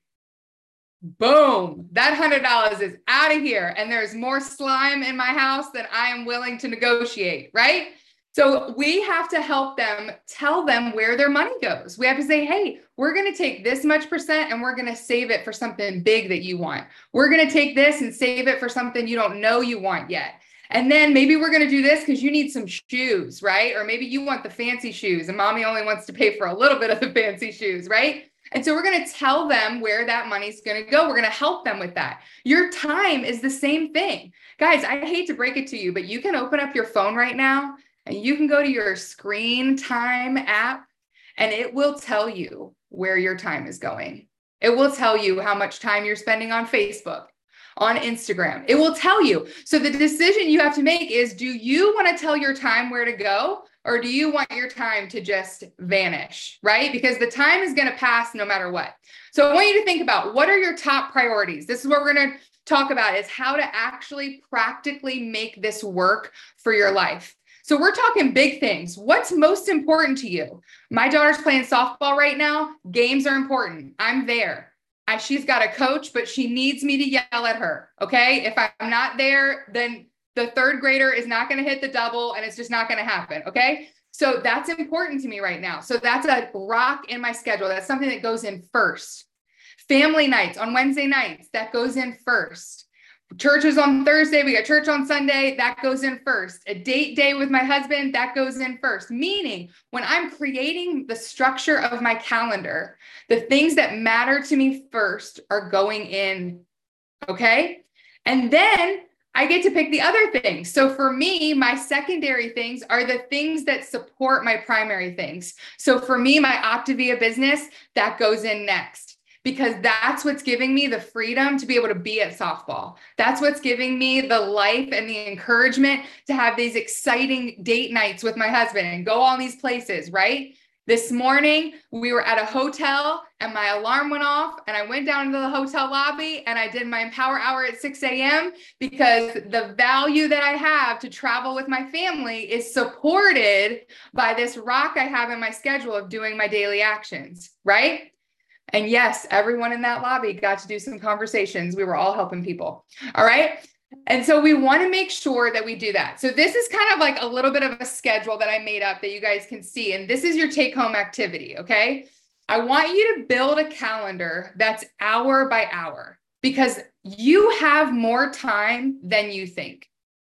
Boom, that $100 is out of here. And there's more slime in my house than I am willing to negotiate, right? So we have to help them, tell them where their money goes. We have to say, hey, we're going to take this much percent and we're going to save it for something big that you want. We're going to take this and save it for something you don't know you want yet. And then maybe we're going to do this because you need some shoes, right? Or maybe you want the fancy shoes and mommy only wants to pay for a little bit of the fancy shoes, right? And so we're going to tell them where that money's going to go. We're going to help them with that. Your time is the same thing. Guys, I hate to break it to you, but you can open up your phone right now and you can go to your screen time app and it will tell you where your time is going. It will tell you how much time you're spending on Facebook, on Instagram. It will tell you. So the decision you have to make is, do you want to tell your time where to go? Or do you want your time to just vanish, right? Because the time is going to pass no matter what. So I want you to think about, what are your top priorities? This is what we're going to talk about, is how to actually practically make this work for your life. So we're talking big things. What's most important to you? My daughter's playing softball right now. Games are important. I'm there. She's got a coach, but she needs me to yell at her. Okay. If I'm not there, then the 3rd grader is not going to hit the double and it's just not going to happen. Okay. So that's important to me right now. So that's a rock in my schedule. That's something that goes in first. Family nights on Wednesday nights, that goes in first. Church is on Thursday. We got church on Sunday. That goes in first. A date day with my husband, that goes in first. Meaning when I'm creating the structure of my calendar, the things that matter to me first are going in. Okay. And then I get to pick the other things. So for me, my secondary things are the things that support my primary things. So for me, my Optavia business, that goes in next, because that's what's giving me the freedom to be able to be at softball. That's what's giving me the life and the encouragement to have these exciting date nights with my husband and go all these places, right? This morning, we were at a hotel and my alarm went off and I went down to the hotel lobby and I did my Empower Hour at 6 a.m. because the value that I have to travel with my family is supported by this rock I have in my schedule of doing my daily actions, right? And yes, everyone in that lobby got to do some conversations. We were all helping people. All right. And so we want to make sure that we do that. So this is kind of like a little bit of a schedule that I made up that you guys can see. And this is your take home activity. Okay. I want you to build a calendar that's hour by hour, because you have more time than you think.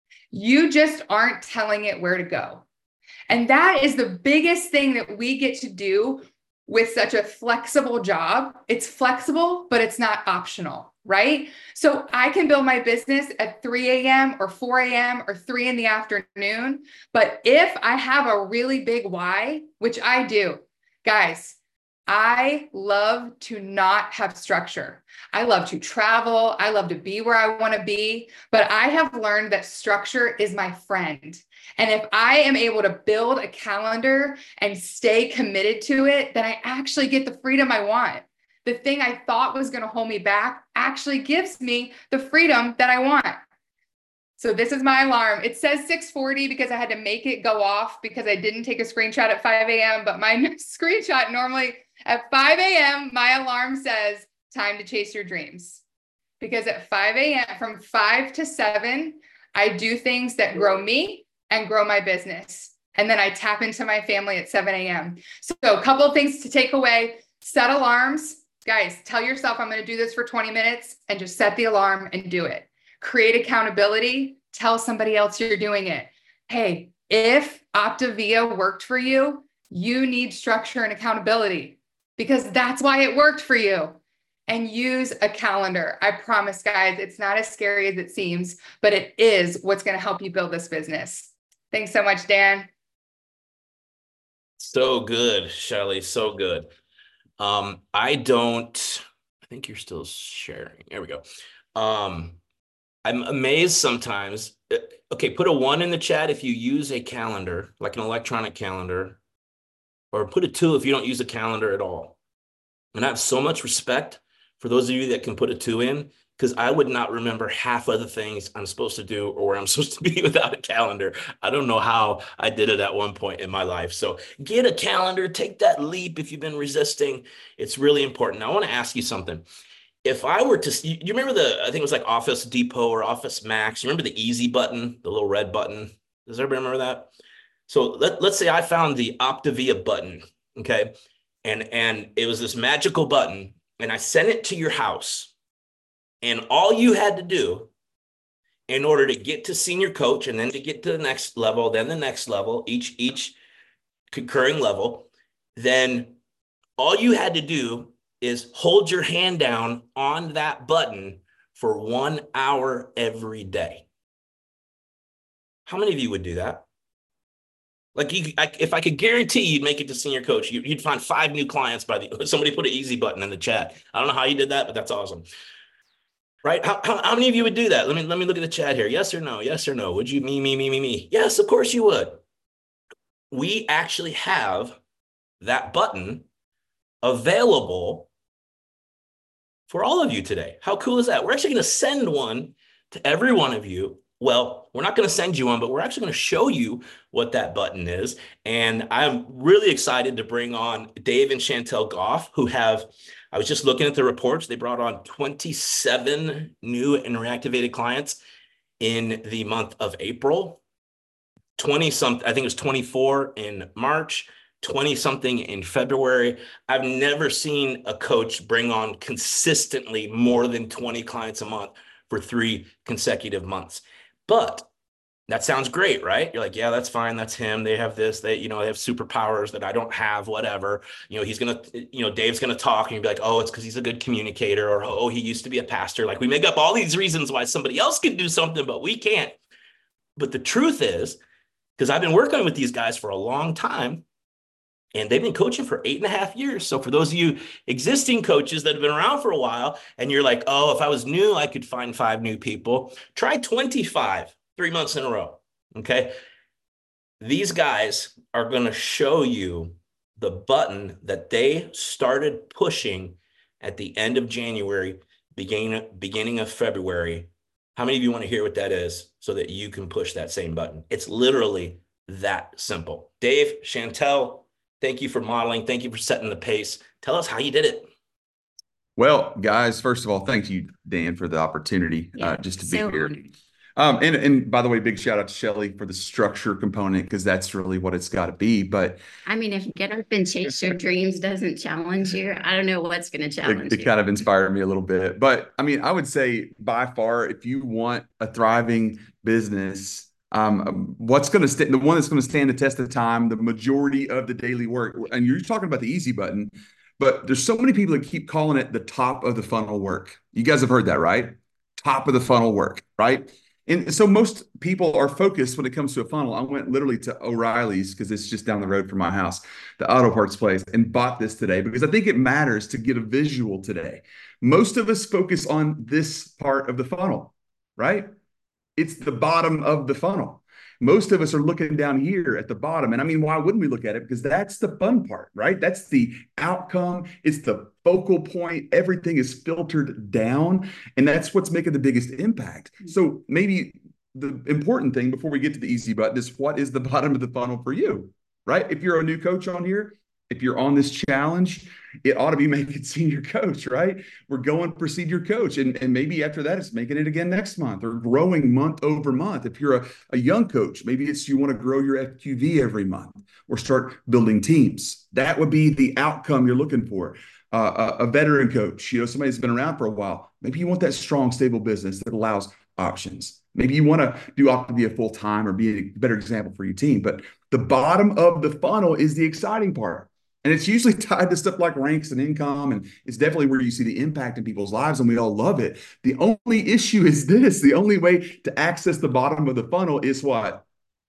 You just aren't telling it where to go. And that is the biggest thing that we get to do with such a flexible job. It's flexible, but it's not optional, right? So I can build my business at 3 a.m. or 4 a.m. or 3 in the afternoon. But if I have a really big why, which I do, guys, I love to not have structure. I love to travel. I love to be where I want to be, but I have learned that structure is my friend. And if I am able to build a calendar and stay committed to it, then I actually get the freedom I want. The thing I thought was going to hold me back actually gives me the freedom that I want. So this is my alarm. It says 6:40 because I had to make it go off because I didn't take a screenshot at 5 a.m. But my screenshot normally at 5 a.m., my alarm says time to chase your dreams. Because at 5 a.m., from 5 to 7, I do things that grow me and grow my business. And then I tap into my family at 7 a.m. So a couple of things to take away: set alarms. Guys, tell yourself I'm going to do this for 20 minutes and just set the alarm and do it. Create accountability. Tell somebody else you're doing it. Hey, if Optavia worked for you, you need structure and accountability because that's why it worked for you. And use a calendar. I promise, guys, it's not as scary as it seems, but it is what's going to help you build this business. Thanks so much, Dan. So good, Shelly. So good. I think you're still sharing. There we go. I'm amazed sometimes. Okay, put a 1 in the chat if you use a calendar, like an electronic calendar, or put a 2 if you don't use a calendar at all. And I have so much respect for those of you that can put a 2 in, because I would not remember half of the things I'm supposed to do or where I'm supposed to be without a calendar. I don't know how I did it at one point in my life. So get a calendar, take that leap if you've been resisting. It's really important. Now, I want to ask you something. If I were to, you remember I think it was like Office Depot or Office Max. You remember the easy button, the little red button? Does everybody remember that? So let's say I found the Optavia button, okay? And it was this magical button, and I sent it to your house. And all you had to do in order to get to senior coach and then to get to the next level, then the next level, each concurring level, then all you had to do is hold your hand down on that button for 1 hour every day. How many of you would do that? Like, if I could guarantee you'd make it to senior coach, you'd find 5 new clients somebody put an easy button in the chat. I don't know how you did that, but that's awesome. Right? How many of you would do that? Let me look at the chat here. Yes or no? Yes or no? Would you? Me. Yes, of course you would. We actually have that button available for all of you today. How cool is that? We're actually going to send one to every one of you. Well, we're not going to send you one, but we're actually going to show you what that button is. And I'm really excited to bring on Dave and Chantel Goff, I was just looking at the reports. They brought on 27 new and reactivated clients in the month of April. 20-something, I think it was 24 in March, 20-something in February. I've never seen a coach bring on consistently more than 20 clients a month for 3 consecutive months. But that sounds great, right? You're like, yeah, that's fine. That's him. They have this, they have superpowers that I don't have, whatever. He's going to, Dave's going to talk and you'll be like, oh, it's because he's a good communicator, or, oh, he used to be a pastor. Like, we make up all these reasons why somebody else can do something, but we can't. But the truth is, because I've been working with these guys for a long time, and they've been coaching for 8.5 years. So for those of you existing coaches that have been around for a while, and you're like, oh, if I was new, I could find 5 new people. Try 25, 3 months in a row, okay? These guys are going to show you the button that they started pushing at the end of January, beginning of February. How many of you want to hear what that is so that you can push that same button? It's literally that simple. Dave, Chantel, thank you for modeling. Thank you for setting the pace. Tell us how you did it. Well, guys, first of all, thank you, Dan, for the opportunity just to be here. Honored. And by the way, big shout out to Shelly for the structure component, because that's really what it's got to be. But I mean, if get up and chase your dreams doesn't challenge you, I don't know what's going to challenge you. It kind of inspired me a little bit. But I mean, I would say by far, if you want a thriving business, What's going to the one that's going to stand the test of time, the majority of the daily work. And you're talking about the easy button, but there's so many people that keep calling it the top of the funnel work. You guys have heard that, right? Top of the funnel work, right? And so most people are focused when it comes to a funnel. I went literally to O'Reilly's because it's just down the road from my house, the auto parts place, and bought this today because I think it matters to get a visual today. Most of us focus on this part of the funnel, right? It's the bottom of the funnel. Most of us are looking down here at the bottom. And I mean, why wouldn't we look at it? Because that's the fun part, right? That's the outcome. It's the focal point. Everything is filtered down. And that's what's making the biggest impact. So maybe the important thing before we get to the easy button is what is the bottom of the funnel for you, right? If you're a new coach on here, if you're on this challenge, it ought to be making senior coach, right? We're going for senior coach. And maybe after that, it's making it again next month or growing month over month. If you're a young coach, maybe it's you want to grow your FQV every month or start building teams. That would be the outcome you're looking for. A veteran coach, somebody that's been around for a while. Maybe you want that strong, stable business that allows options. Maybe you want to opt to be a full-time or be a better example for your team. But the bottom of the funnel is the exciting part. And it's usually tied to stuff like ranks and income. And it's definitely where you see the impact in people's lives. And we all love it. The only issue is this. The only way to access the bottom of the funnel is what?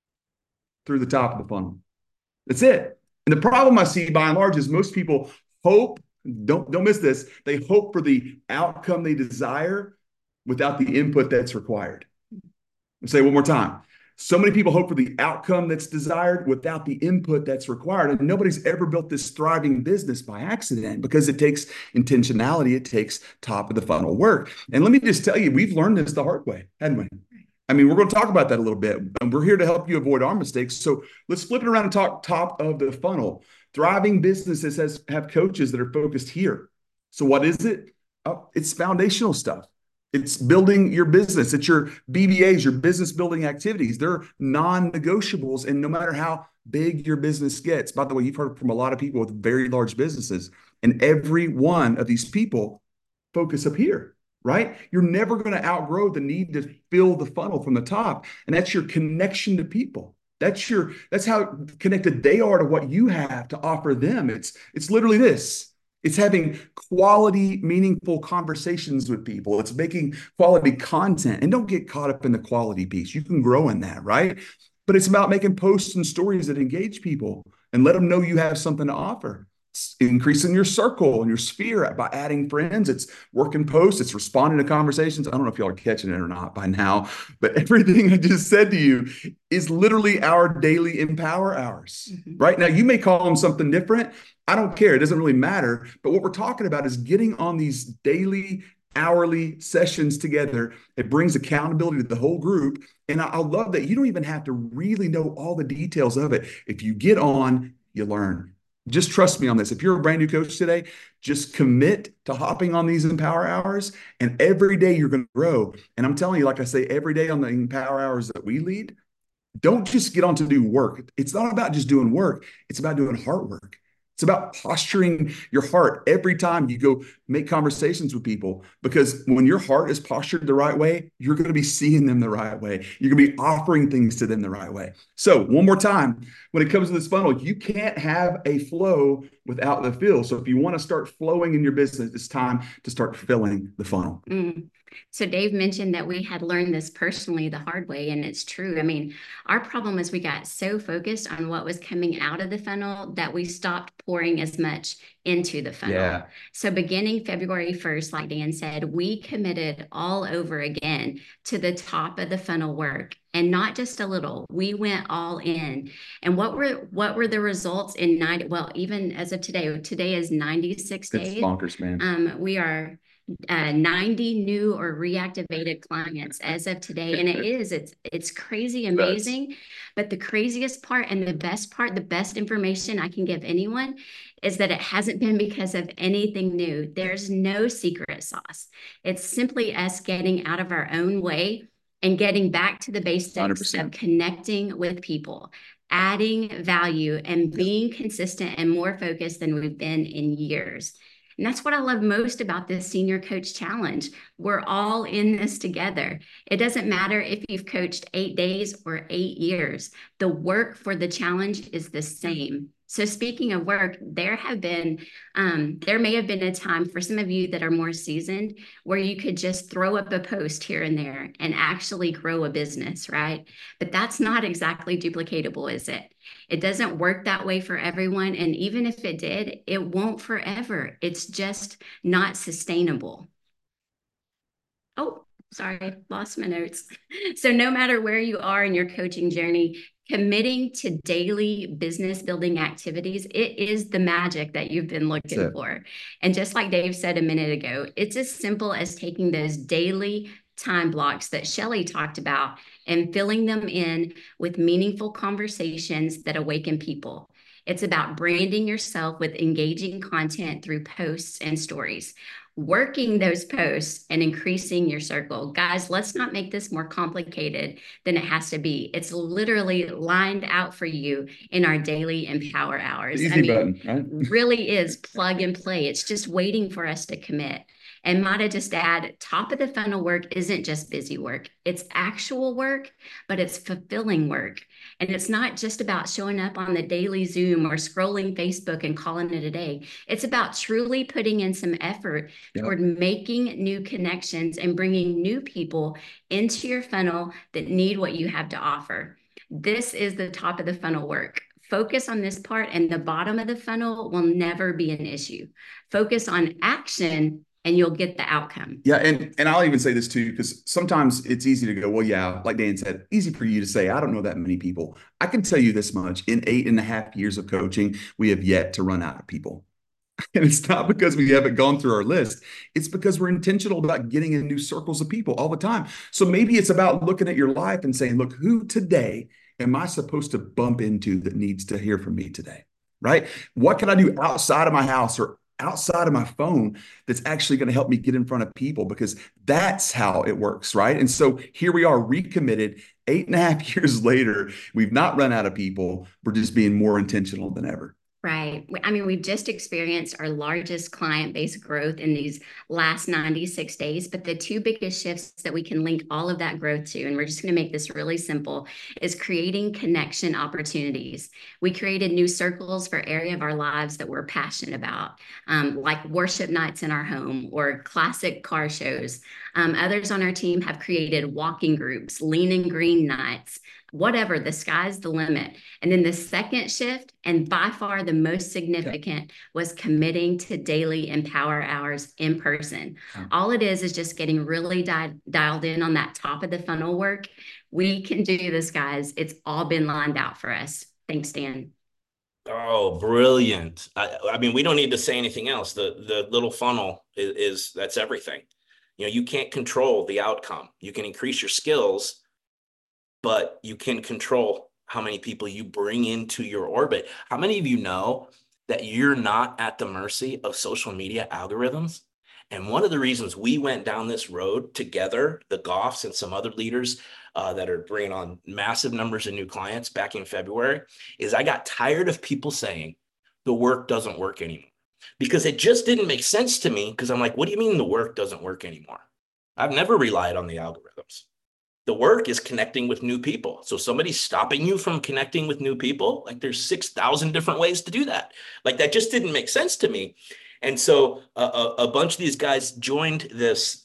Through the top of the funnel. That's it. And the problem I see by and large is most people hope, don't miss this, they hope for the outcome they desire without the input that's required. I'll say it one more time. So many people hope for the outcome that's desired without the input that's required. And nobody's ever built this thriving business by accident because it takes intentionality. It takes top of the funnel work. And let me just tell you, we've learned this the hard way, haven't we? I mean, we're going to talk about that a little bit. And we're here to help you avoid our mistakes. So let's flip it around and talk top of the funnel. Thriving businesses have coaches that are focused here. So what is it? It's foundational stuff. It's building your business. It's your BBAs, your business building activities. They're non-negotiables. And no matter how big your business gets, by the way, you've heard from a lot of people with very large businesses, and every one of these people focus up here, right? You're never going to outgrow the need to fill the funnel from the top. And that's your connection to people. That's how connected they are to what you have to offer them. It's literally this. It's having quality, meaningful conversations with people. It's making quality content. And don't get caught up in the quality piece. You can grow in that, right? But it's about making posts and stories that engage people and let them know you have something to offer. It's increasing your circle and your sphere by adding friends. It's working posts. It's responding to conversations. I don't know if y'all are catching it or not by now, but everything I just said to you is literally our daily Empower Hours. Right now, you may call them something different. I don't care. It doesn't really matter. But what we're talking about is getting on these daily, hourly sessions together. It brings accountability to the whole group. And I love that you don't even have to really know all the details of it. If you get on, you learn. Just trust me on this. If you're a brand new coach today, just commit to hopping on these Empower Hours, and every day you're going to grow. And I'm telling you, like I say, every day on the Empower Hours that we lead, don't just get on to do work. It's not about just doing work. It's about doing heart work. It's about posturing your heart every time you go make conversations with people, because when your heart is postured the right way, you're going to be seeing them the right way. You're going to be offering things to them the right way. So one more time, when it comes to this funnel, you can't have a flow without the fill. So if you want to start flowing in your business, it's time to start filling the funnel. So Dave mentioned that we had learned this personally the hard way, and it's true. I mean, our problem is we got so focused on what was coming out of the funnel that we stopped pouring as much into the funnel. Yeah. So beginning February 1st, like Dan said, we committed all over again to the top of the funnel work, and not just a little. We went all in. And what were the results in 90? Well, even as of today is 96 days. It's bonkers, man. We are 90 new or reactivated clients as of today. And it's crazy amazing. But the craziest part and the best part, the best information I can give anyone is that it hasn't been because of anything new. There's no secret sauce. It's simply us getting out of our own way and getting back to the basics 100%. Of connecting with people, adding value, and being consistent and more focused than we've been in years. And that's what I love most about this Senior Coach Challenge. We're all in this together. It doesn't matter if you've coached 8 days or 8 years. The work for the challenge is the same. So speaking of work, there may have been a time for some of you that are more seasoned where you could just throw up a post here and there and actually grow a business, right? But that's not exactly duplicatable, is it? It doesn't work that way for everyone. And even if it did, it won't forever. It's just not sustainable. Oh, sorry, lost my notes. So no matter where you are in your coaching journey, committing to daily business building activities, it is the magic that you've been looking for. And just like Dave said a minute ago, it's as simple as taking those daily time blocks that Shelley talked about and filling them in with meaningful conversations that awaken people. It's about branding yourself with engaging content through posts and stories, working those posts and increasing your circle. Guys, let's not make this more complicated than it has to be. It's literally lined out for you in our daily Empower Hours. Easy button, right? Really is plug and play. It's just waiting for us to commit. And might I just add, top of the funnel work isn't just busy work. It's actual work, but it's fulfilling work. And it's not just about showing up on the daily Zoom or scrolling Facebook and calling it a day. It's about truly putting in some effort toward making new connections and bringing new people into your funnel that need what you have to offer. This is the top of the funnel work. Focus on this part, and the bottom of the funnel will never be an issue. Focus on action, and you'll get the outcome. Yeah. And I'll even say this too, because sometimes it's easy to go, well, yeah, like Dan said, easy for you to say, I don't know that many people. I can tell you this much: in 8.5 years of coaching, we have yet to run out of people. And it's not because we haven't gone through our list. It's because we're intentional about getting in new circles of people all the time. So maybe it's about looking at your life and saying, look, who today am I supposed to bump into that needs to hear from me today? Right? What can I do outside of my house or outside of my phone that's actually going to help me get in front of people? Because that's how it works, right? And so here we are, recommitted 8.5 years later. We've not run out of people. We're just being more intentional than ever. Right. I mean, we've just experienced our largest client base growth in these last 96 days, but the two biggest shifts that we can link all of that growth to, and we're just going to make this really simple, is creating connection opportunities. We created new circles for area of our lives that we're passionate about, like worship nights in our home or classic car shows. Others on our team have created walking groups, lean and green nights, whatever, the sky's the limit. And then the second shift, and by far the most significant, was committing to daily Empower Hours in person. All it is just getting really dialed in on that top of the funnel work. We can do this, guys. It's all been lined out for us. Thanks, Dan. Oh, brilliant. I mean, we don't need to say anything else. The little funnel is that's everything. You know, you can't control the outcome. You can increase your skills, but you can control how many people you bring into your orbit. How many of you know that you're not at the mercy of social media algorithms? And one of the reasons we went down this road together, the Goffs and some other leaders that are bringing on massive numbers of new clients back in February, is I got tired of people saying the work doesn't work anymore, because it just didn't make sense to me. Because I'm like, what do you mean the work doesn't work anymore? I've never relied on the algorithms. The work is connecting with new people. So somebody's stopping you from connecting with new people. Like, there's 6,000 different ways to do that. Like, that just didn't make sense to me. And so a bunch of these guys joined this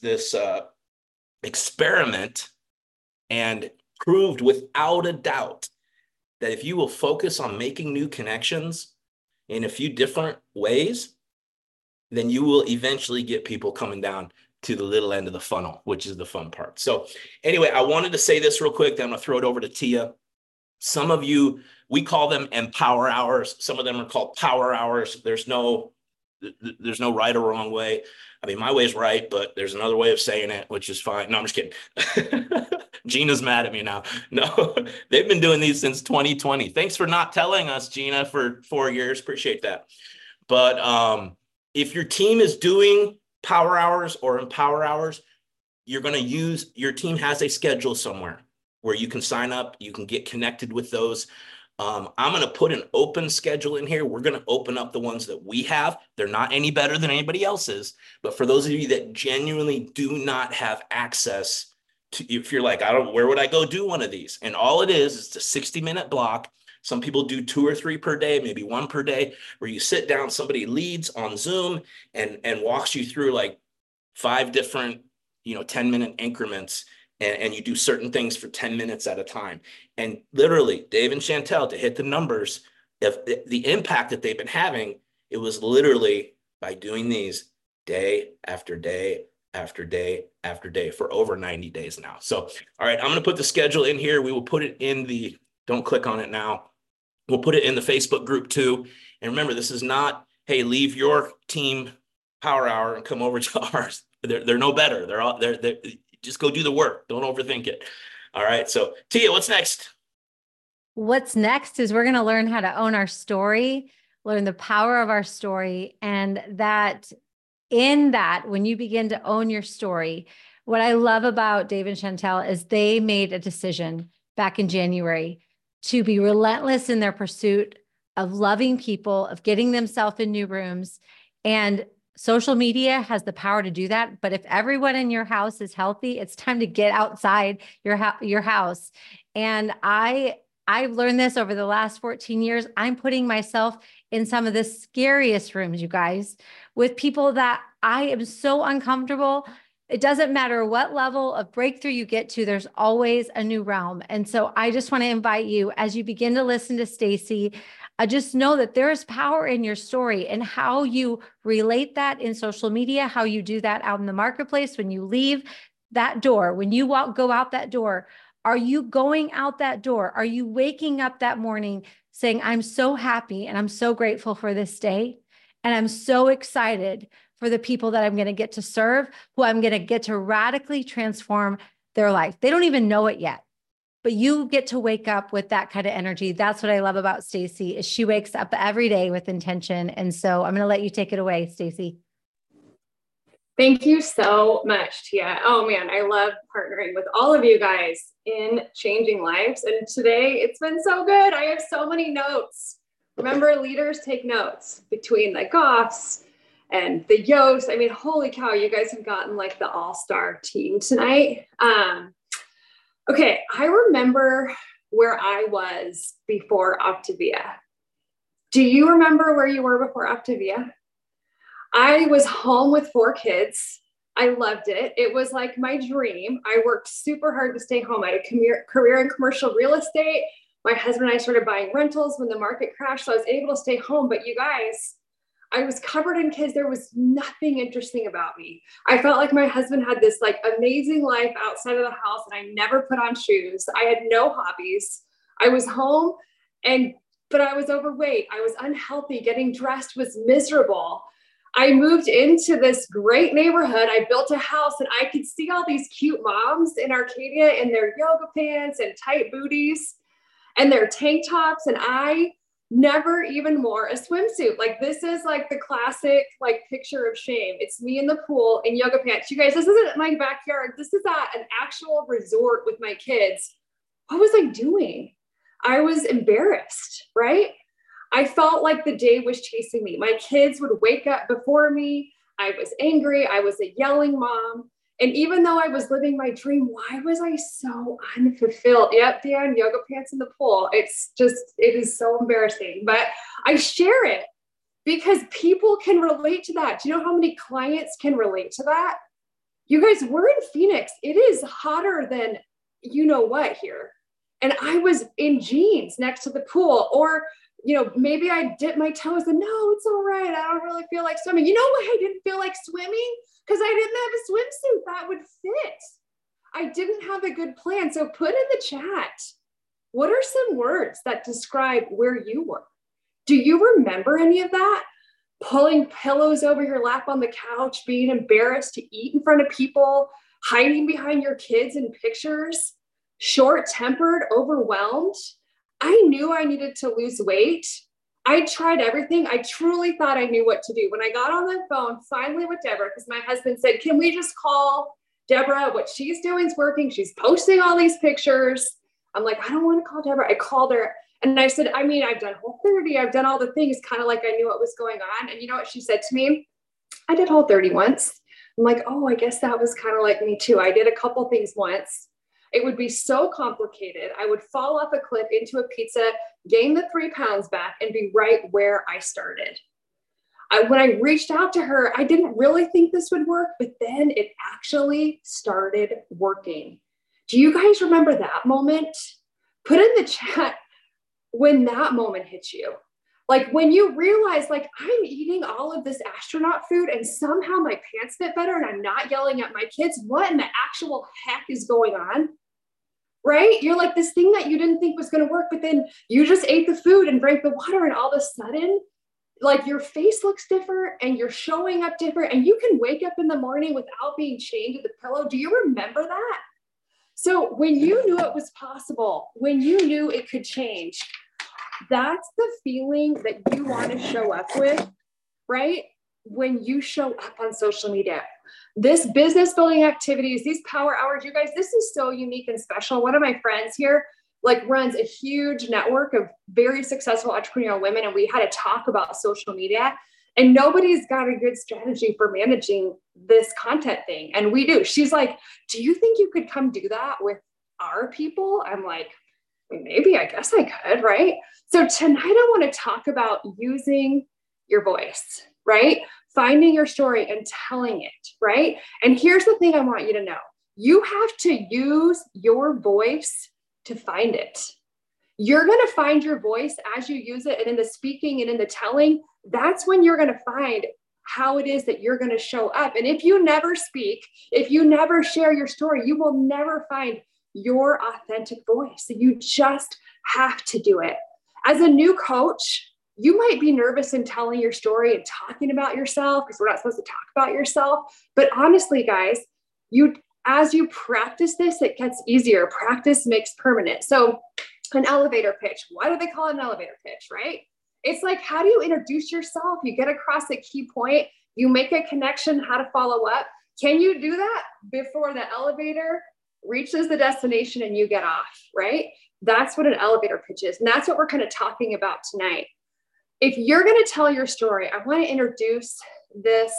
experiment and proved without a doubt that if you will focus on making new connections in a few different ways, then you will eventually get people coming down to the little end of the funnel, which is the fun part. So anyway, I wanted to say this real quick, then I'm going to throw it over to Tia. Some of you, we call them Empower Hours. Some of them are called Power Hours. There's no right or wrong way. I mean, my way is right, but there's another way of saying it, which is fine. No, I'm just kidding. Gina's mad at me now. No, they've been doing these since 2020. Thanks for not telling us, Gina, for 4 years. Appreciate that. But if your team is doing Power Hours or Empower Hours, you're going to use, your team has a schedule somewhere where you can sign up, you can get connected with those I'm going to put an open schedule in here. We're going to open up the ones that we have. They're not any better than anybody else's. But for those of you that genuinely do not have access to, if you're like, where would I go do one of these? And all it is it's a 60-minute block. Some people do 2 or 3 per day, maybe 1 per day, where you sit down, somebody leads on Zoom and walks you through like 5 different, 10-minute increments. And you do certain things for 10 minutes at a time. And literally, Dave and Chantel, to hit the numbers, if the impact that they've been having, it was literally by doing these day after day after day after day for over 90 days now. So, all right, I'm going to put the schedule in here. We will put it in don't click on it now. We'll put it in the Facebook group too. And remember, this is not, hey, leave your team power hour and come over to ours. They're no better. They're just go do the work. Don't overthink it. All right. So Tia, what's next? What's next is we're going to learn how to own our story, learn the power of our story. And that when you begin to own your story, what I love about Dave and Chantel is they made a decision back in January to be relentless in their pursuit of loving people, of getting themselves in new rooms. And social media has the power to do that. But if everyone in your house is healthy, it's time to get outside your house. And I've learned this over the last 14 years. I'm putting myself in some of the scariest rooms, you guys, with people that I am so uncomfortable. It doesn't matter what level of breakthrough you get to, there's always a new realm. And so I just want to invite you, as you begin to listen to Stacy, just know that there is power in your story and how you relate that in social media, how you do that out in the marketplace. When you leave that door, when you go out that door, are you going out that door? Are you waking up that morning saying, I'm so happy and I'm so grateful for this day. And I'm so excited for the people that I'm going to get to serve, who I'm going to get to radically transform their life. They don't even know it yet. But you get to wake up with that kind of energy. That's what I love about Stacy, is she wakes up every day with intention. And so I'm going to let you take it away, Stacy. Thank you so much, Tia. Oh man, I love partnering with all of you guys in changing lives. And today it's been so good. I have so many notes. Remember, leaders take notes between the Goffs and the Yosts. I mean, holy cow, you guys have gotten like the all-star team tonight. Okay, I remember where I was before Optavia. Do you remember where you were before Optavia? I was home with 4 kids. I loved it. It was like my dream. I worked super hard to stay home. I had a career in commercial real estate. My husband and I started buying rentals when the market crashed, so I was able to stay home. But you guys, I was covered in kids. There was nothing interesting about me. I felt like my husband had this like amazing life outside of the house, and I never put on shoes. I had no hobbies. I was home, but I was overweight. I was unhealthy. Getting dressed was miserable. I moved into this great neighborhood. I built a house, and I could see all these cute moms in Arcadia in their yoga pants and tight booties and their tank tops. And I never even wore a swimsuit. Like, this is like the classic, like, picture of shame. It's me in the pool in yoga pants. You guys, this isn't my backyard. This is at an actual resort with my kids. What was I doing? I was embarrassed, right? I felt like the day was chasing me. My kids would wake up before me. I was angry. I was a yelling mom. And even though I was living my dream, why was I so unfulfilled? Yep, Dan, yoga pants in the pool. It is so embarrassing. But I share it because people can relate to that. Do you know how many clients can relate to that? You guys, we're in Phoenix. It is hotter than you know what here. And I was in jeans next to the pool, or maybe I dipped my toes and no, it's all right. I don't really feel like swimming. You know why I didn't feel like swimming? Because I didn't have a swimsuit that would fit. I didn't have a good plan. So put in the chat, what are some words that describe where you were? Do you remember any of that? Pulling pillows over your lap on the couch, being embarrassed to eat in front of people, hiding behind your kids in pictures, short-tempered, overwhelmed. I knew I needed to lose weight. I tried everything. I truly thought I knew what to do. When I got on the phone finally with Deborah, because my husband said, can we just call Deborah? What she's doing is working. She's posting all these pictures. I'm like, I don't want to call Deborah. I called her And I said, I mean, I've done Whole30. I've done all the things, kind of like I knew what was going on. And you know what she said to me? I did Whole30 once. I'm like, oh, I guess that was kind of like me too. I did a couple things once. It would be so complicated. I would fall off a cliff into a pizza, gain the 3 pounds back, and be right where I started. When I reached out to her, I didn't really think this would work, but then it actually started working. Do you guys remember that moment? Put in the chat when that moment hits you. Like when you realize, like, I'm eating all of this astronaut food and somehow my pants fit better and I'm not yelling at my kids. What in the actual heck is going on? Right? You're like this thing that you didn't think was going to work, but then you just ate the food and drank the water, and all of a sudden, like, your face looks different and you're showing up different, and you can wake up in the morning without being chained to the pillow. Do you remember that? So when you knew it was possible, when you knew it could change, that's the feeling that you want to show up with, right? When you show up on social media. This business building activities, these power hours, you guys, this is so unique and special. One of my friends here runs a huge network of very successful entrepreneurial women, and we had a talk about social media, and nobody's got a good strategy for managing this content thing. And we do. She's like, do you think you could come do that with our people? I'm like, maybe, I guess I could, right? So tonight I want to talk about using your voice, right? Finding your story and telling it, right? And here's the thing I want you to know. You have to use your voice to find it. You're going to find your voice as you use it, and in the speaking and in the telling, that's when you're going to find how it is that you're going to show up. And if you never speak, if you never share your story, you will never find your authentic voice. So you just have to do it. As a new coach, you might be nervous in telling your story and talking about yourself, because we're not supposed to talk about yourself. But honestly, guys, as you practice this, it gets easier. Practice makes permanent. So an elevator pitch, why do they call it an elevator pitch, right? It's like, how do you introduce yourself? You get across a key point, you make a connection, how to follow up. Can you do that before the elevator reaches the destination and you get off, right? That's what an elevator pitch is. And that's what we're kind of talking about tonight. If you're going to tell your story, I want to introduce this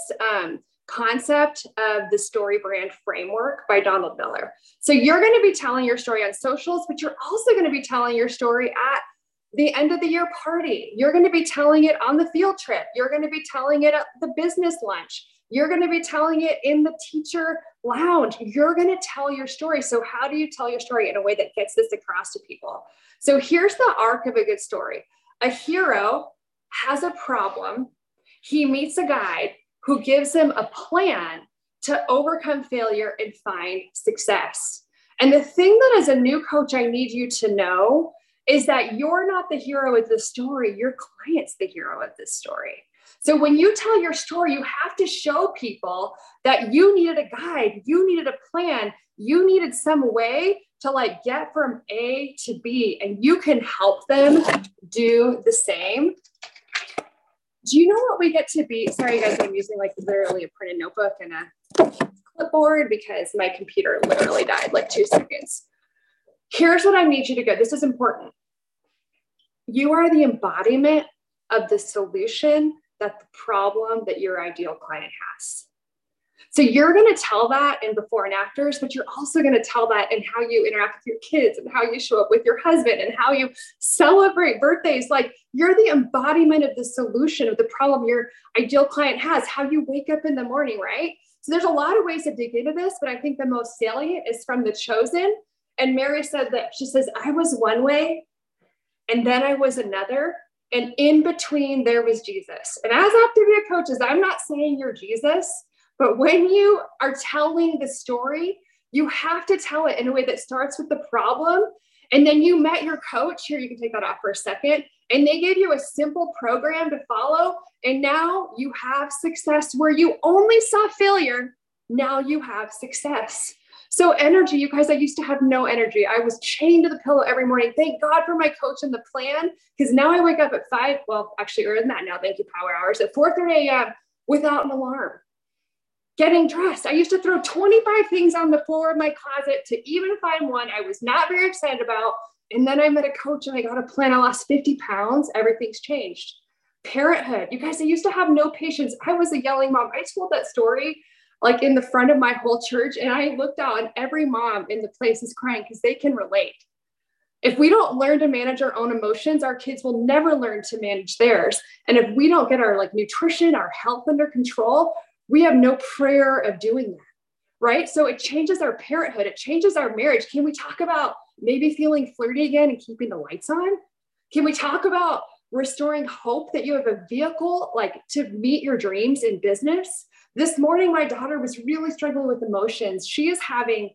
concept of the Story Brand Framework by Donald Miller. So you're going to be telling your story on socials, but you're also going to be telling your story at the end of the year party. You're going to be telling it on the field trip. You're going to be telling it at the business lunch. You're going to be telling it in the teacher lounge. You're going to tell your story. So how do you tell your story in a way that gets this across to people? So here's the arc of a good story. A hero has a problem. He meets a guide who gives him a plan to overcome failure and find success. And the thing that as a new coach, I need you to know is that you're not the hero of the story. Your client's the hero of this story. So when you tell your story, you have to show people that you needed a guide, you needed a plan, you needed some way to get from A to B, and you can help them do the same. Do you know what we get to be? Sorry, guys, I'm using literally a printed notebook and a clipboard because my computer literally died 2 seconds. Here's what I need you to go. This is important. You are the embodiment of the solution that the problem that your ideal client has. So you're going to tell that in before and afters, but you're also going to tell that in how you interact with your kids and how you show up with your husband and how you celebrate birthdays. You're the embodiment of the solution of the problem your ideal client has, how you wake up in the morning, right? So there's a lot of ways to dig into this, but I think the most salient is from The Chosen. And Mary said that, she says, I was one way and then I was another. And in between there was Jesus. And as Optavia coaches, I'm not saying you're Jesus, but when you are telling the story, you have to tell it in a way that starts with the problem. And then you met your coach here. You can take that off for a second. And they gave you a simple program to follow. And now you have success where you only saw failure. Now you have success. So energy, you guys, I used to have no energy. I was chained to the pillow every morning. Thank God for my coach and the plan, because now I wake up at 5, well, actually earlier than that now, thank you, power hours, at 4:30 a.m. without an alarm. Getting dressed. I used to throw 25 things on the floor of my closet to even find one I was not very excited about And then I met a coach and I got a plan. I lost 50 pounds. Everything's changed. Parenthood. You guys, I used to have no patience. I was a yelling mom. I told that story like in the front of my whole church. And I looked out and every mom in the place is crying because they can relate. If we don't learn to manage our own emotions, our kids will never learn to manage theirs. And if we don't get our like nutrition, our health under control, we have no prayer of doing that. Right? So it changes our parenthood. It changes our marriage. Can we talk about maybe feeling flirty again and keeping the lights on? Can we talk about restoring hope that you have a vehicle like to meet your dreams in business? This morning, my daughter was really struggling with emotions. She is having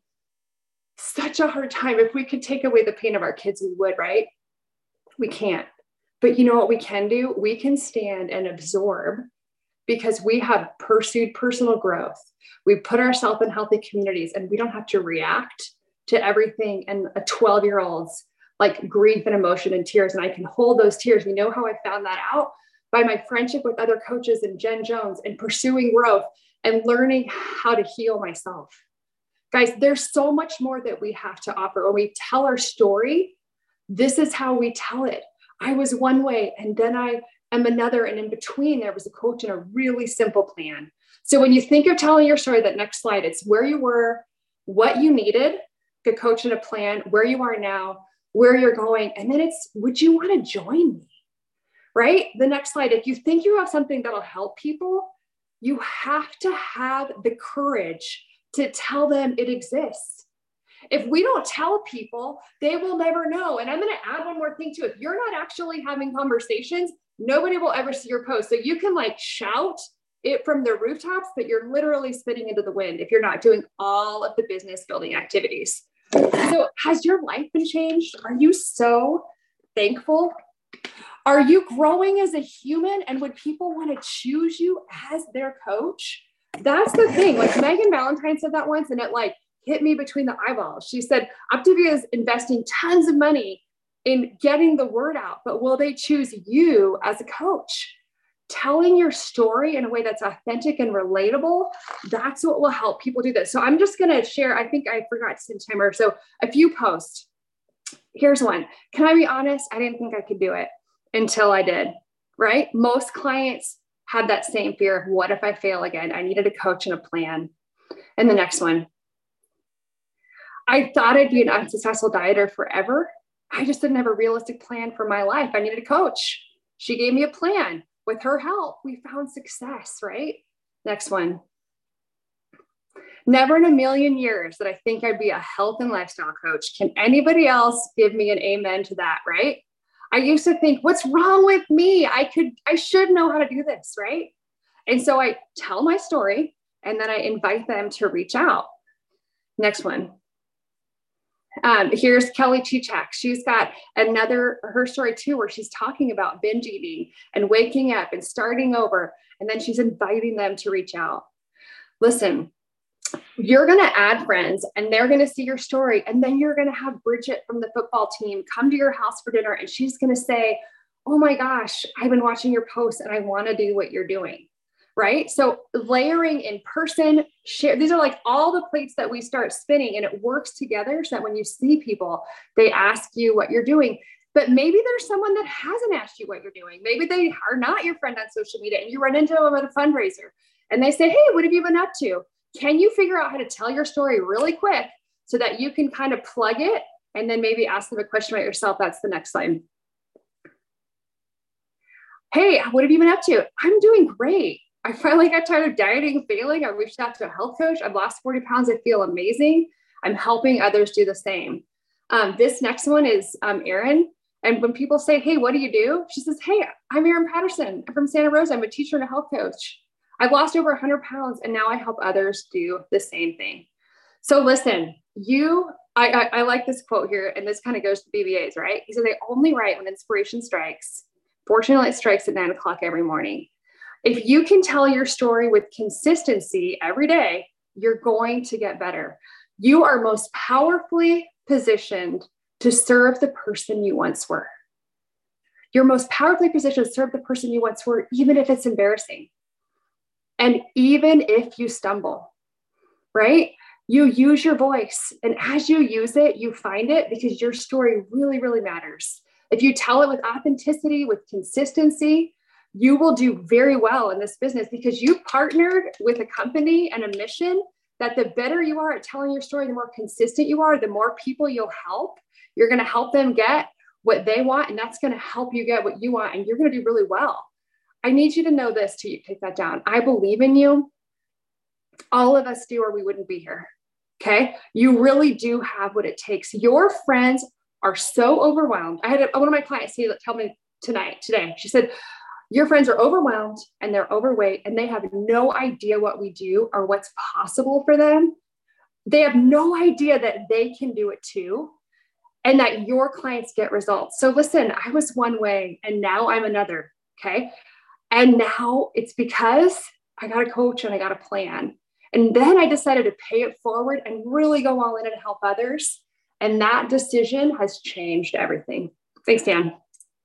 such a hard time. If we could take away the pain of our kids, we would, right? We can't. But you know what we can do? We can stand and absorb because we have pursued personal growth. We put ourselves in healthy communities and we don't have to react to everything and a 12-year-old's like grief and emotion and tears. And I can hold those tears. We know how I found that out by my friendship with other coaches and Jen Jones and pursuing growth and learning how to heal myself. Guys, there's so much more that we have to offer. When we tell our story, this is how we tell it. I was one way and then I am another. And in between, there was a coach and a really simple plan. So when you think of telling your story, that next slide, it's where you were, what you needed, a coach and a plan, where you are now, where you're going. And then it's, would you want to join me? Right? The next slide, if you think you have something that'll help people, you have to have the courage to tell them it exists. If we don't tell people, they will never know. And I'm going to add one more thing too. If you're not actually having conversations, nobody will ever see your post. So you can like shout it from the rooftops, but you're literally spitting into the wind if you're not doing all of the business building activities. So has your life been changed? Are you so thankful? Are you growing as a human? And would people want to choose you as their coach? That's the thing. Like Megan Valentine said that once and it like hit me between the eyeballs. She said, Optavia is investing tons of money in getting the word out, but will they choose you as a coach? Telling your story in a way that's authentic and relatable, that's what will help people do this. So I'm just going to share, I think I forgot to send timer. So a few posts. Here's one. Can I be honest? I didn't think I could do it until I did, right? Most clients had that same fear of what if I fail again? I needed a coach and a plan. And the next one. I thought I'd be an unsuccessful dieter forever. I just didn't have a realistic plan for my life. I needed a coach. She gave me a plan. With her help, we found success, right? Next one. Never in a million years that I think I'd be a health and lifestyle coach. Can anybody else give me an amen to that, right? I used to think, what's wrong with me? I should know how to do this, right? And so I tell my story and then I invite them to reach out. Next one. Here's Kelly Chichak. She's got her story too, where she's talking about binge eating and waking up and starting over. And then she's inviting them to reach out. Listen, you're going to add friends and they're going to see your story. And then you're going to have Bridget from the football team come to your house for dinner. And she's going to say, oh my gosh, I've been watching your posts and I want to do what you're doing. Right? So layering in person, share, these are like all the plates that we start spinning and it works together so that when you see people, they ask you what you're doing. But maybe there's someone that hasn't asked you what you're doing. Maybe they are not your friend on social media and you run into them at a fundraiser and they say, hey, what have you been up to? Can you figure out how to tell your story really quick so that you can kind of plug it and then maybe ask them a question about yourself? That's the next slide. Hey, what have you been up to? I'm doing great. I finally got tired of dieting and failing. I reached out to a health coach. I've lost 40 pounds. I feel amazing. I'm helping others do the same. This next one is Erin. And when people say, hey, what do you do? She says, hey, I'm Erin Patterson. I'm from Santa Rosa. I'm a teacher and a health coach. I've lost over 100 pounds and now I help others do the same thing. So listen, I like this quote here, and this kind of goes to BBAs, right? He said, they only write when inspiration strikes. Fortunately, it strikes at 9 o'clock every morning. If you can tell your story with consistency every day, you're going to get better. You are most powerfully positioned to serve the person you once were. You're most powerfully positioned to serve the person you once were, even if it's embarrassing. And even if you stumble, right? You use your voice, and as you use it, you find it, because your story really, really matters. If you tell it with authenticity, with consistency, you will do very well in this business, because you partnered with a company and a mission that the better you are at telling your story, the more consistent you are, the more people you'll help. You're going to help them get what they want, and that's going to help you get what you want, and you're going to do really well. I need you to know this till you take that down. I believe in you. All of us do, or we wouldn't be here. Okay. You really do have what it takes. Your friends are so overwhelmed. I had one of my clients tell me today, she said, your friends are overwhelmed and they're overweight and they have no idea what we do or what's possible for them. They have no idea that they can do it too, and that your clients get results. So listen, I was one way and now I'm another. Okay. And now it's because I got a coach and I got a plan. And then I decided to pay it forward and really go all in and help others. And that decision has changed everything. Thanks, Dan.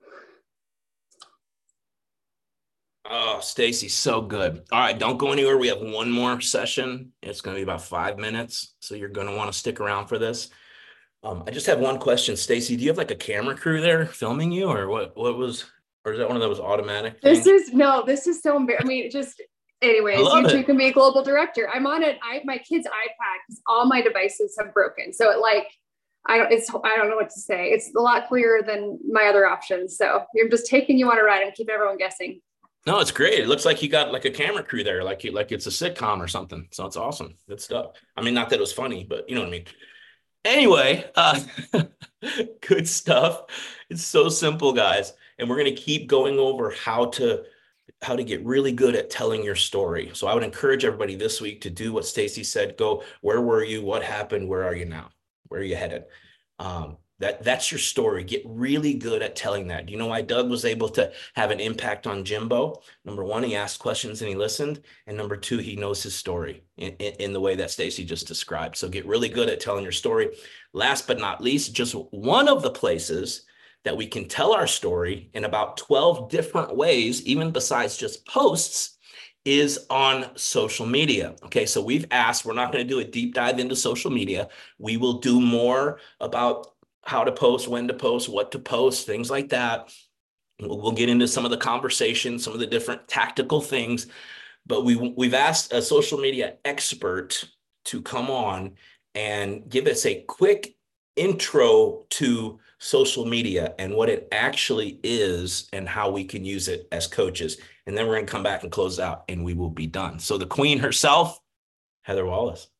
Oh, Stacy, so good. All right, don't go anywhere. We have one more session. It's going to be about 5 minutes, so you're going to want to stick around for this. I just have one question, Stacy. Do you have like a camera crew there filming you, or what was, or is that one of those automatic things? This is so embarrassing. I mean, just anyways, you two can be a global director. I'm on it. I have my kid's iPad because all my devices have broken. So I don't know what to say. It's a lot clearer than my other options. So you're just taking you on a ride and keep everyone guessing. No, it's great. It looks like you got like a camera crew there, like it's a sitcom or something. So it's awesome. Good stuff. I mean, not that it was funny, but you know what I mean. Anyway, good stuff. It's so simple, guys. And we're going to keep going over how to get really good at telling your story. So I would encourage everybody this week to do what Stacy said. Go, where were you? What happened? Where are you now? Where are you headed? That's your story. Get really good at telling that. Do you know why Doug was able to have an impact on Jimbo? Number one, he asked questions and he listened. And number two, he knows his story in the way that Stacy just described. So get really good at telling your story. Last but not least, just one of the places that we can tell our story in about 12 different ways, even besides just posts, is on social media. Okay, so we've asked, we're not going to do a deep dive into social media. We will do more about how to post, when to post, what to post, things like that. We'll get into some of the conversation, some of the different tactical things, but we've asked a social media expert to come on and give us a quick intro to social media and what it actually is and how we can use it as coaches. And then we're going to come back and close out and we will be done. So the queen herself, Heather Wallace.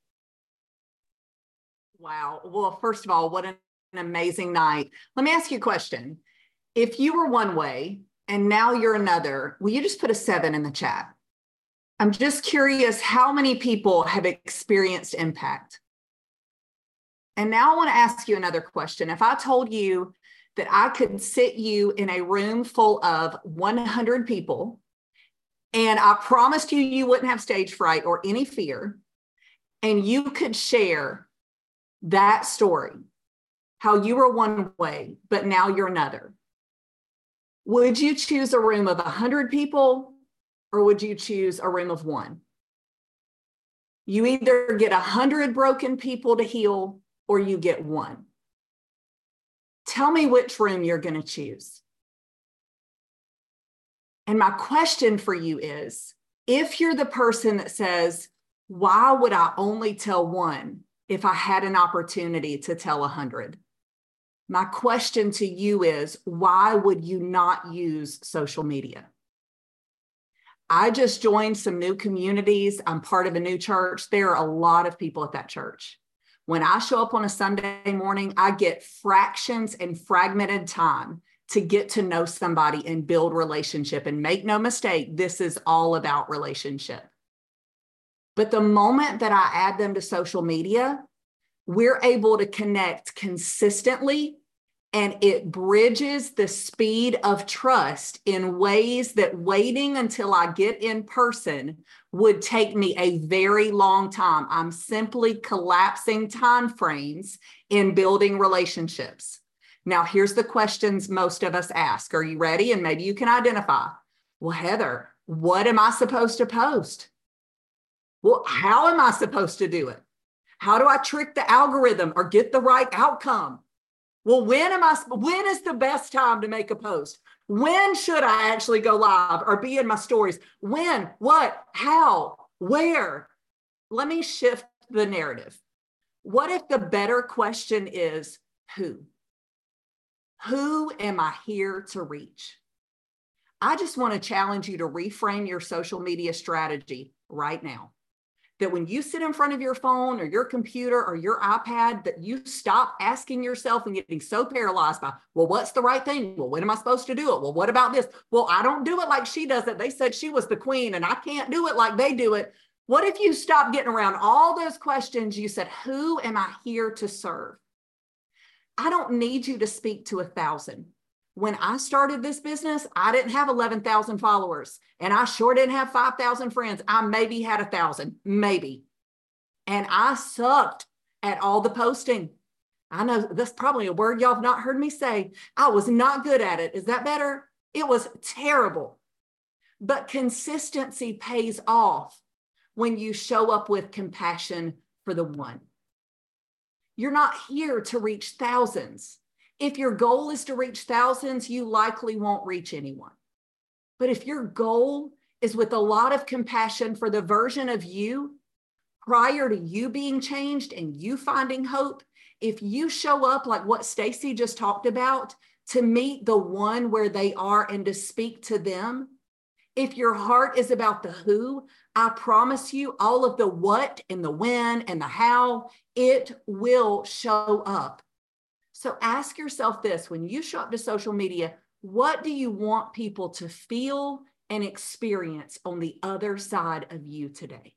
Wow. Well, first of all, what an amazing night. Let me ask you a question. If you were one way and now you're another, will you just put a 7 in the chat? I'm just curious how many people have experienced impact. And now I want to ask you another question. If I told you that I could sit you in a room full of 100 people, and I promised you you wouldn't have stage fright or any fear, and you could share that story, how you were one way, but now you're another, would you choose a room of 100 people or would you choose a room of 1? You either get 100 broken people to heal or you get 1. Tell me which room you're going to choose. And my question for you is, if you're the person that says, why would I only tell 1 if I had an opportunity to tell 100? My question to you is, why would you not use social media? I just joined some new communities. I'm part of a new church. There are a lot of people at that church. When I show up on a Sunday morning, I get fractions and fragmented time to get to know somebody and build relationship. And make no mistake, this is all about relationship. But the moment that I add them to social media, we're able to connect consistently, and it bridges the speed of trust in ways that waiting until I get in person would take me a very long time. I'm simply collapsing time frames in building relationships. Now, here's the questions most of us ask. Are you ready? And maybe you can identify. Well, Heather, what am I supposed to post? Well, how am I supposed to do it? How do I trick the algorithm or get the right outcome? Well, when is the best time to make a post? When should I actually go live or be in my stories? When, what, how, where? Let me shift the narrative. What if the better question is who? Who am I here to reach? I just want to challenge you to reframe your social media strategy right now. That when you sit in front of your phone or your computer or your iPad, that you stop asking yourself and getting so paralyzed by, well, what's the right thing? Well, when am I supposed to do it? Well, what about this? Well, I don't do it like she does it. They said she was the queen and I can't do it like they do it. What if you stop getting around all those questions? You said, who am I here to serve? I don't need you to speak to 1,000. When I started this business, I didn't have 11,000 followers and I sure didn't have 5,000 friends. I maybe had 1,000, maybe. And I sucked at all the posting. I know that's probably a word y'all have not heard me say. I was not good at it. Is that better? It was terrible. But consistency pays off when you show up with compassion for the one. You're not here to reach thousands. If your goal is to reach thousands, you likely won't reach anyone. But if your goal is with a lot of compassion for the version of you prior to you being changed and you finding hope, if you show up like what Stacy just talked about, to meet the one where they are and to speak to them, if your heart is about the who, I promise you all of the what and the when and the how, it will show up. So ask yourself this, when you show up to social media, what do you want people to feel and experience on the other side of you today?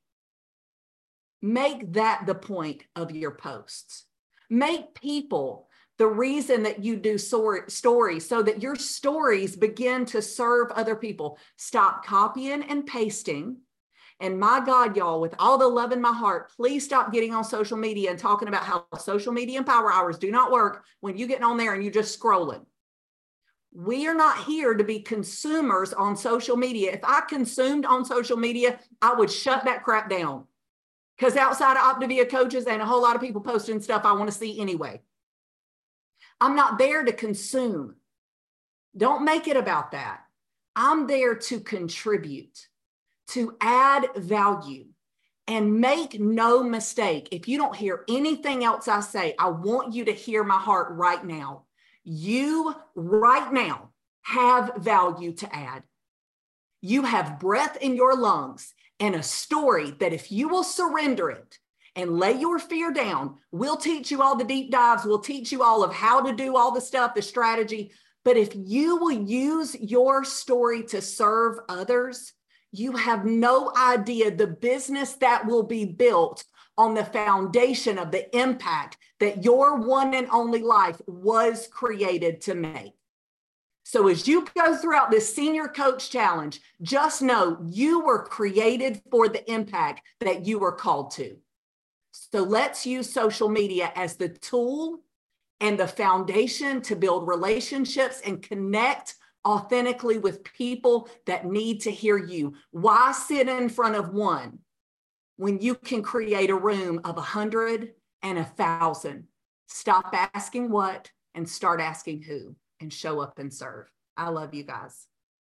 Make that the point of your posts. Make people the reason that you do stories so that your stories begin to serve other people. Stop copying and pasting. And my God, y'all, with all the love in my heart, please stop getting on social media and talking about how social media and power hours do not work when you get on there and you're just scrolling. We are not here to be consumers on social media. If I consumed on social media, I would shut that crap down. Because outside of Optavia coaches and a whole lot of people posting stuff I want to see anyway. I'm not there to consume. Don't make it about that. I'm there to contribute, to add value. And make no mistake, if you don't hear anything else I say, I want you to hear my heart right now. You right now have value to add. You have breath in your lungs and a story that if you will surrender it and lay your fear down, we'll teach you all the deep dives. We'll teach you all of how to do all the stuff, the strategy. But if you will use your story to serve others, you have no idea the business that will be built on the foundation of the impact that your one and only life was created to make. So as you go throughout this Senior Coach Challenge, just know you were created for the impact that you were called to. So let's use social media as the tool and the foundation to build relationships and connect authentically with people that need to hear you. Why sit in front of one when you can create a room of 100 and 1,000? Stop asking what and start asking who, and show up and serve. I love you guys.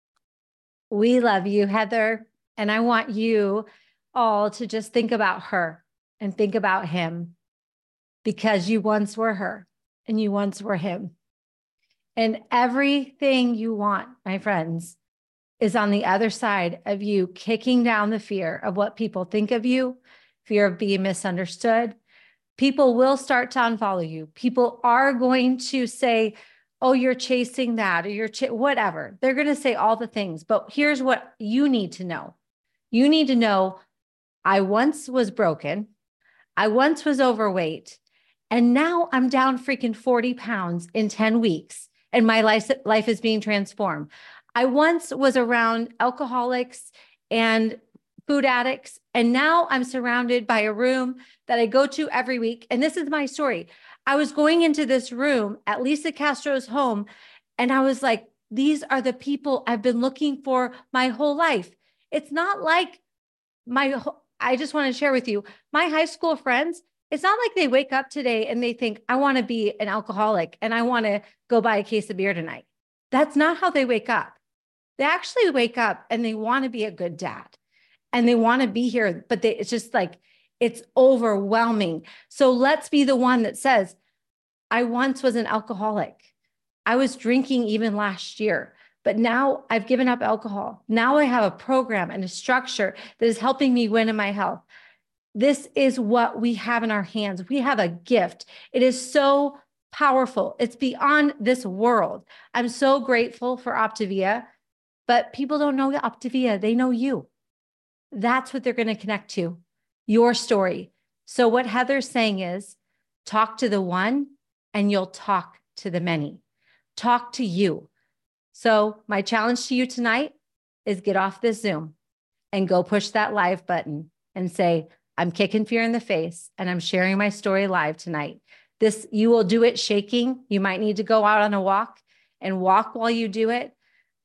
We love you, Heather. And I want you all to just think about her and think about him, because you once were her and you once were him. And everything you want, my friends, is on the other side of you kicking down the fear of what people think of you, fear of being misunderstood. People will start to unfollow you. People are going to say, oh, you're chasing that, or you're whatever. They're going to say all the things. But here's what you need to know. You need to know, I once was broken. I once was overweight. And now I'm down freaking 40 pounds in 10 weeks. And my life is being transformed. I once was around alcoholics and food addicts, and now I'm surrounded by a room that I go to every week. And this is my story. I was going into this room at Lisa Castro's home, and I was like, these are the people I've been looking for my whole life. It's not like I just want to share with you, my high school friends, It's not like they wake up today and they think, I want to be an alcoholic and I want to go buy a case of beer tonight. That's not how they wake up. They actually wake up and they want to be a good dad and they want to be here, but it's just like, it's overwhelming. So let's be the one that says, I once was an alcoholic. I was drinking even last year, but now I've given up alcohol. Now I have a program and a structure that is helping me win in my health. This is what we have in our hands. We have a gift. It is so powerful. It's beyond this world. I'm so grateful for Optavia, but people don't know Optavia. They know you. That's what they're going to connect to, your story. So what Heather's saying is, talk to the one and you'll talk to the many. Talk to you. So my challenge to you tonight is get off this Zoom and go push that live button and say, I'm kicking fear in the face and I'm sharing my story live tonight. You will do it shaking. You might need to go out on a walk and walk while you do it.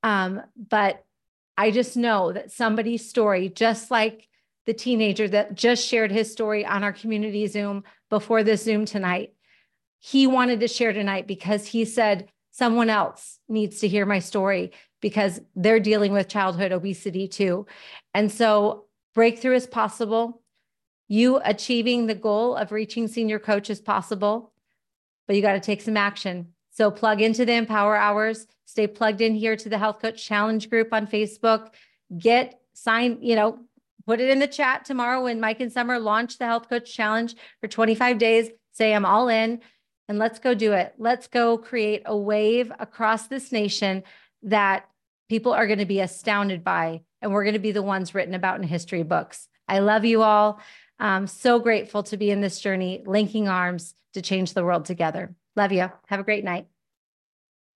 But I just know that somebody's story, just like the teenager that just shared his story on our community Zoom before this Zoom tonight, he wanted to share tonight because he said, someone else needs to hear my story because they're dealing with childhood obesity too. And so breakthrough is possible. You achieving the goal of reaching senior coach is possible, but you got to take some action. So plug into the Empower Hours, stay plugged in here to the Health Coach Challenge group on Facebook, get signed, put it in the chat tomorrow when Mike and Summer launch the Health Coach Challenge for 25 days, say I'm all in and let's go do it. Let's go create a wave across this nation that people are going to be astounded by, and we're going to be the ones written about in history books. I love you all. I'm so grateful to be in this journey, linking arms to change the world together. Love you. Have a great night.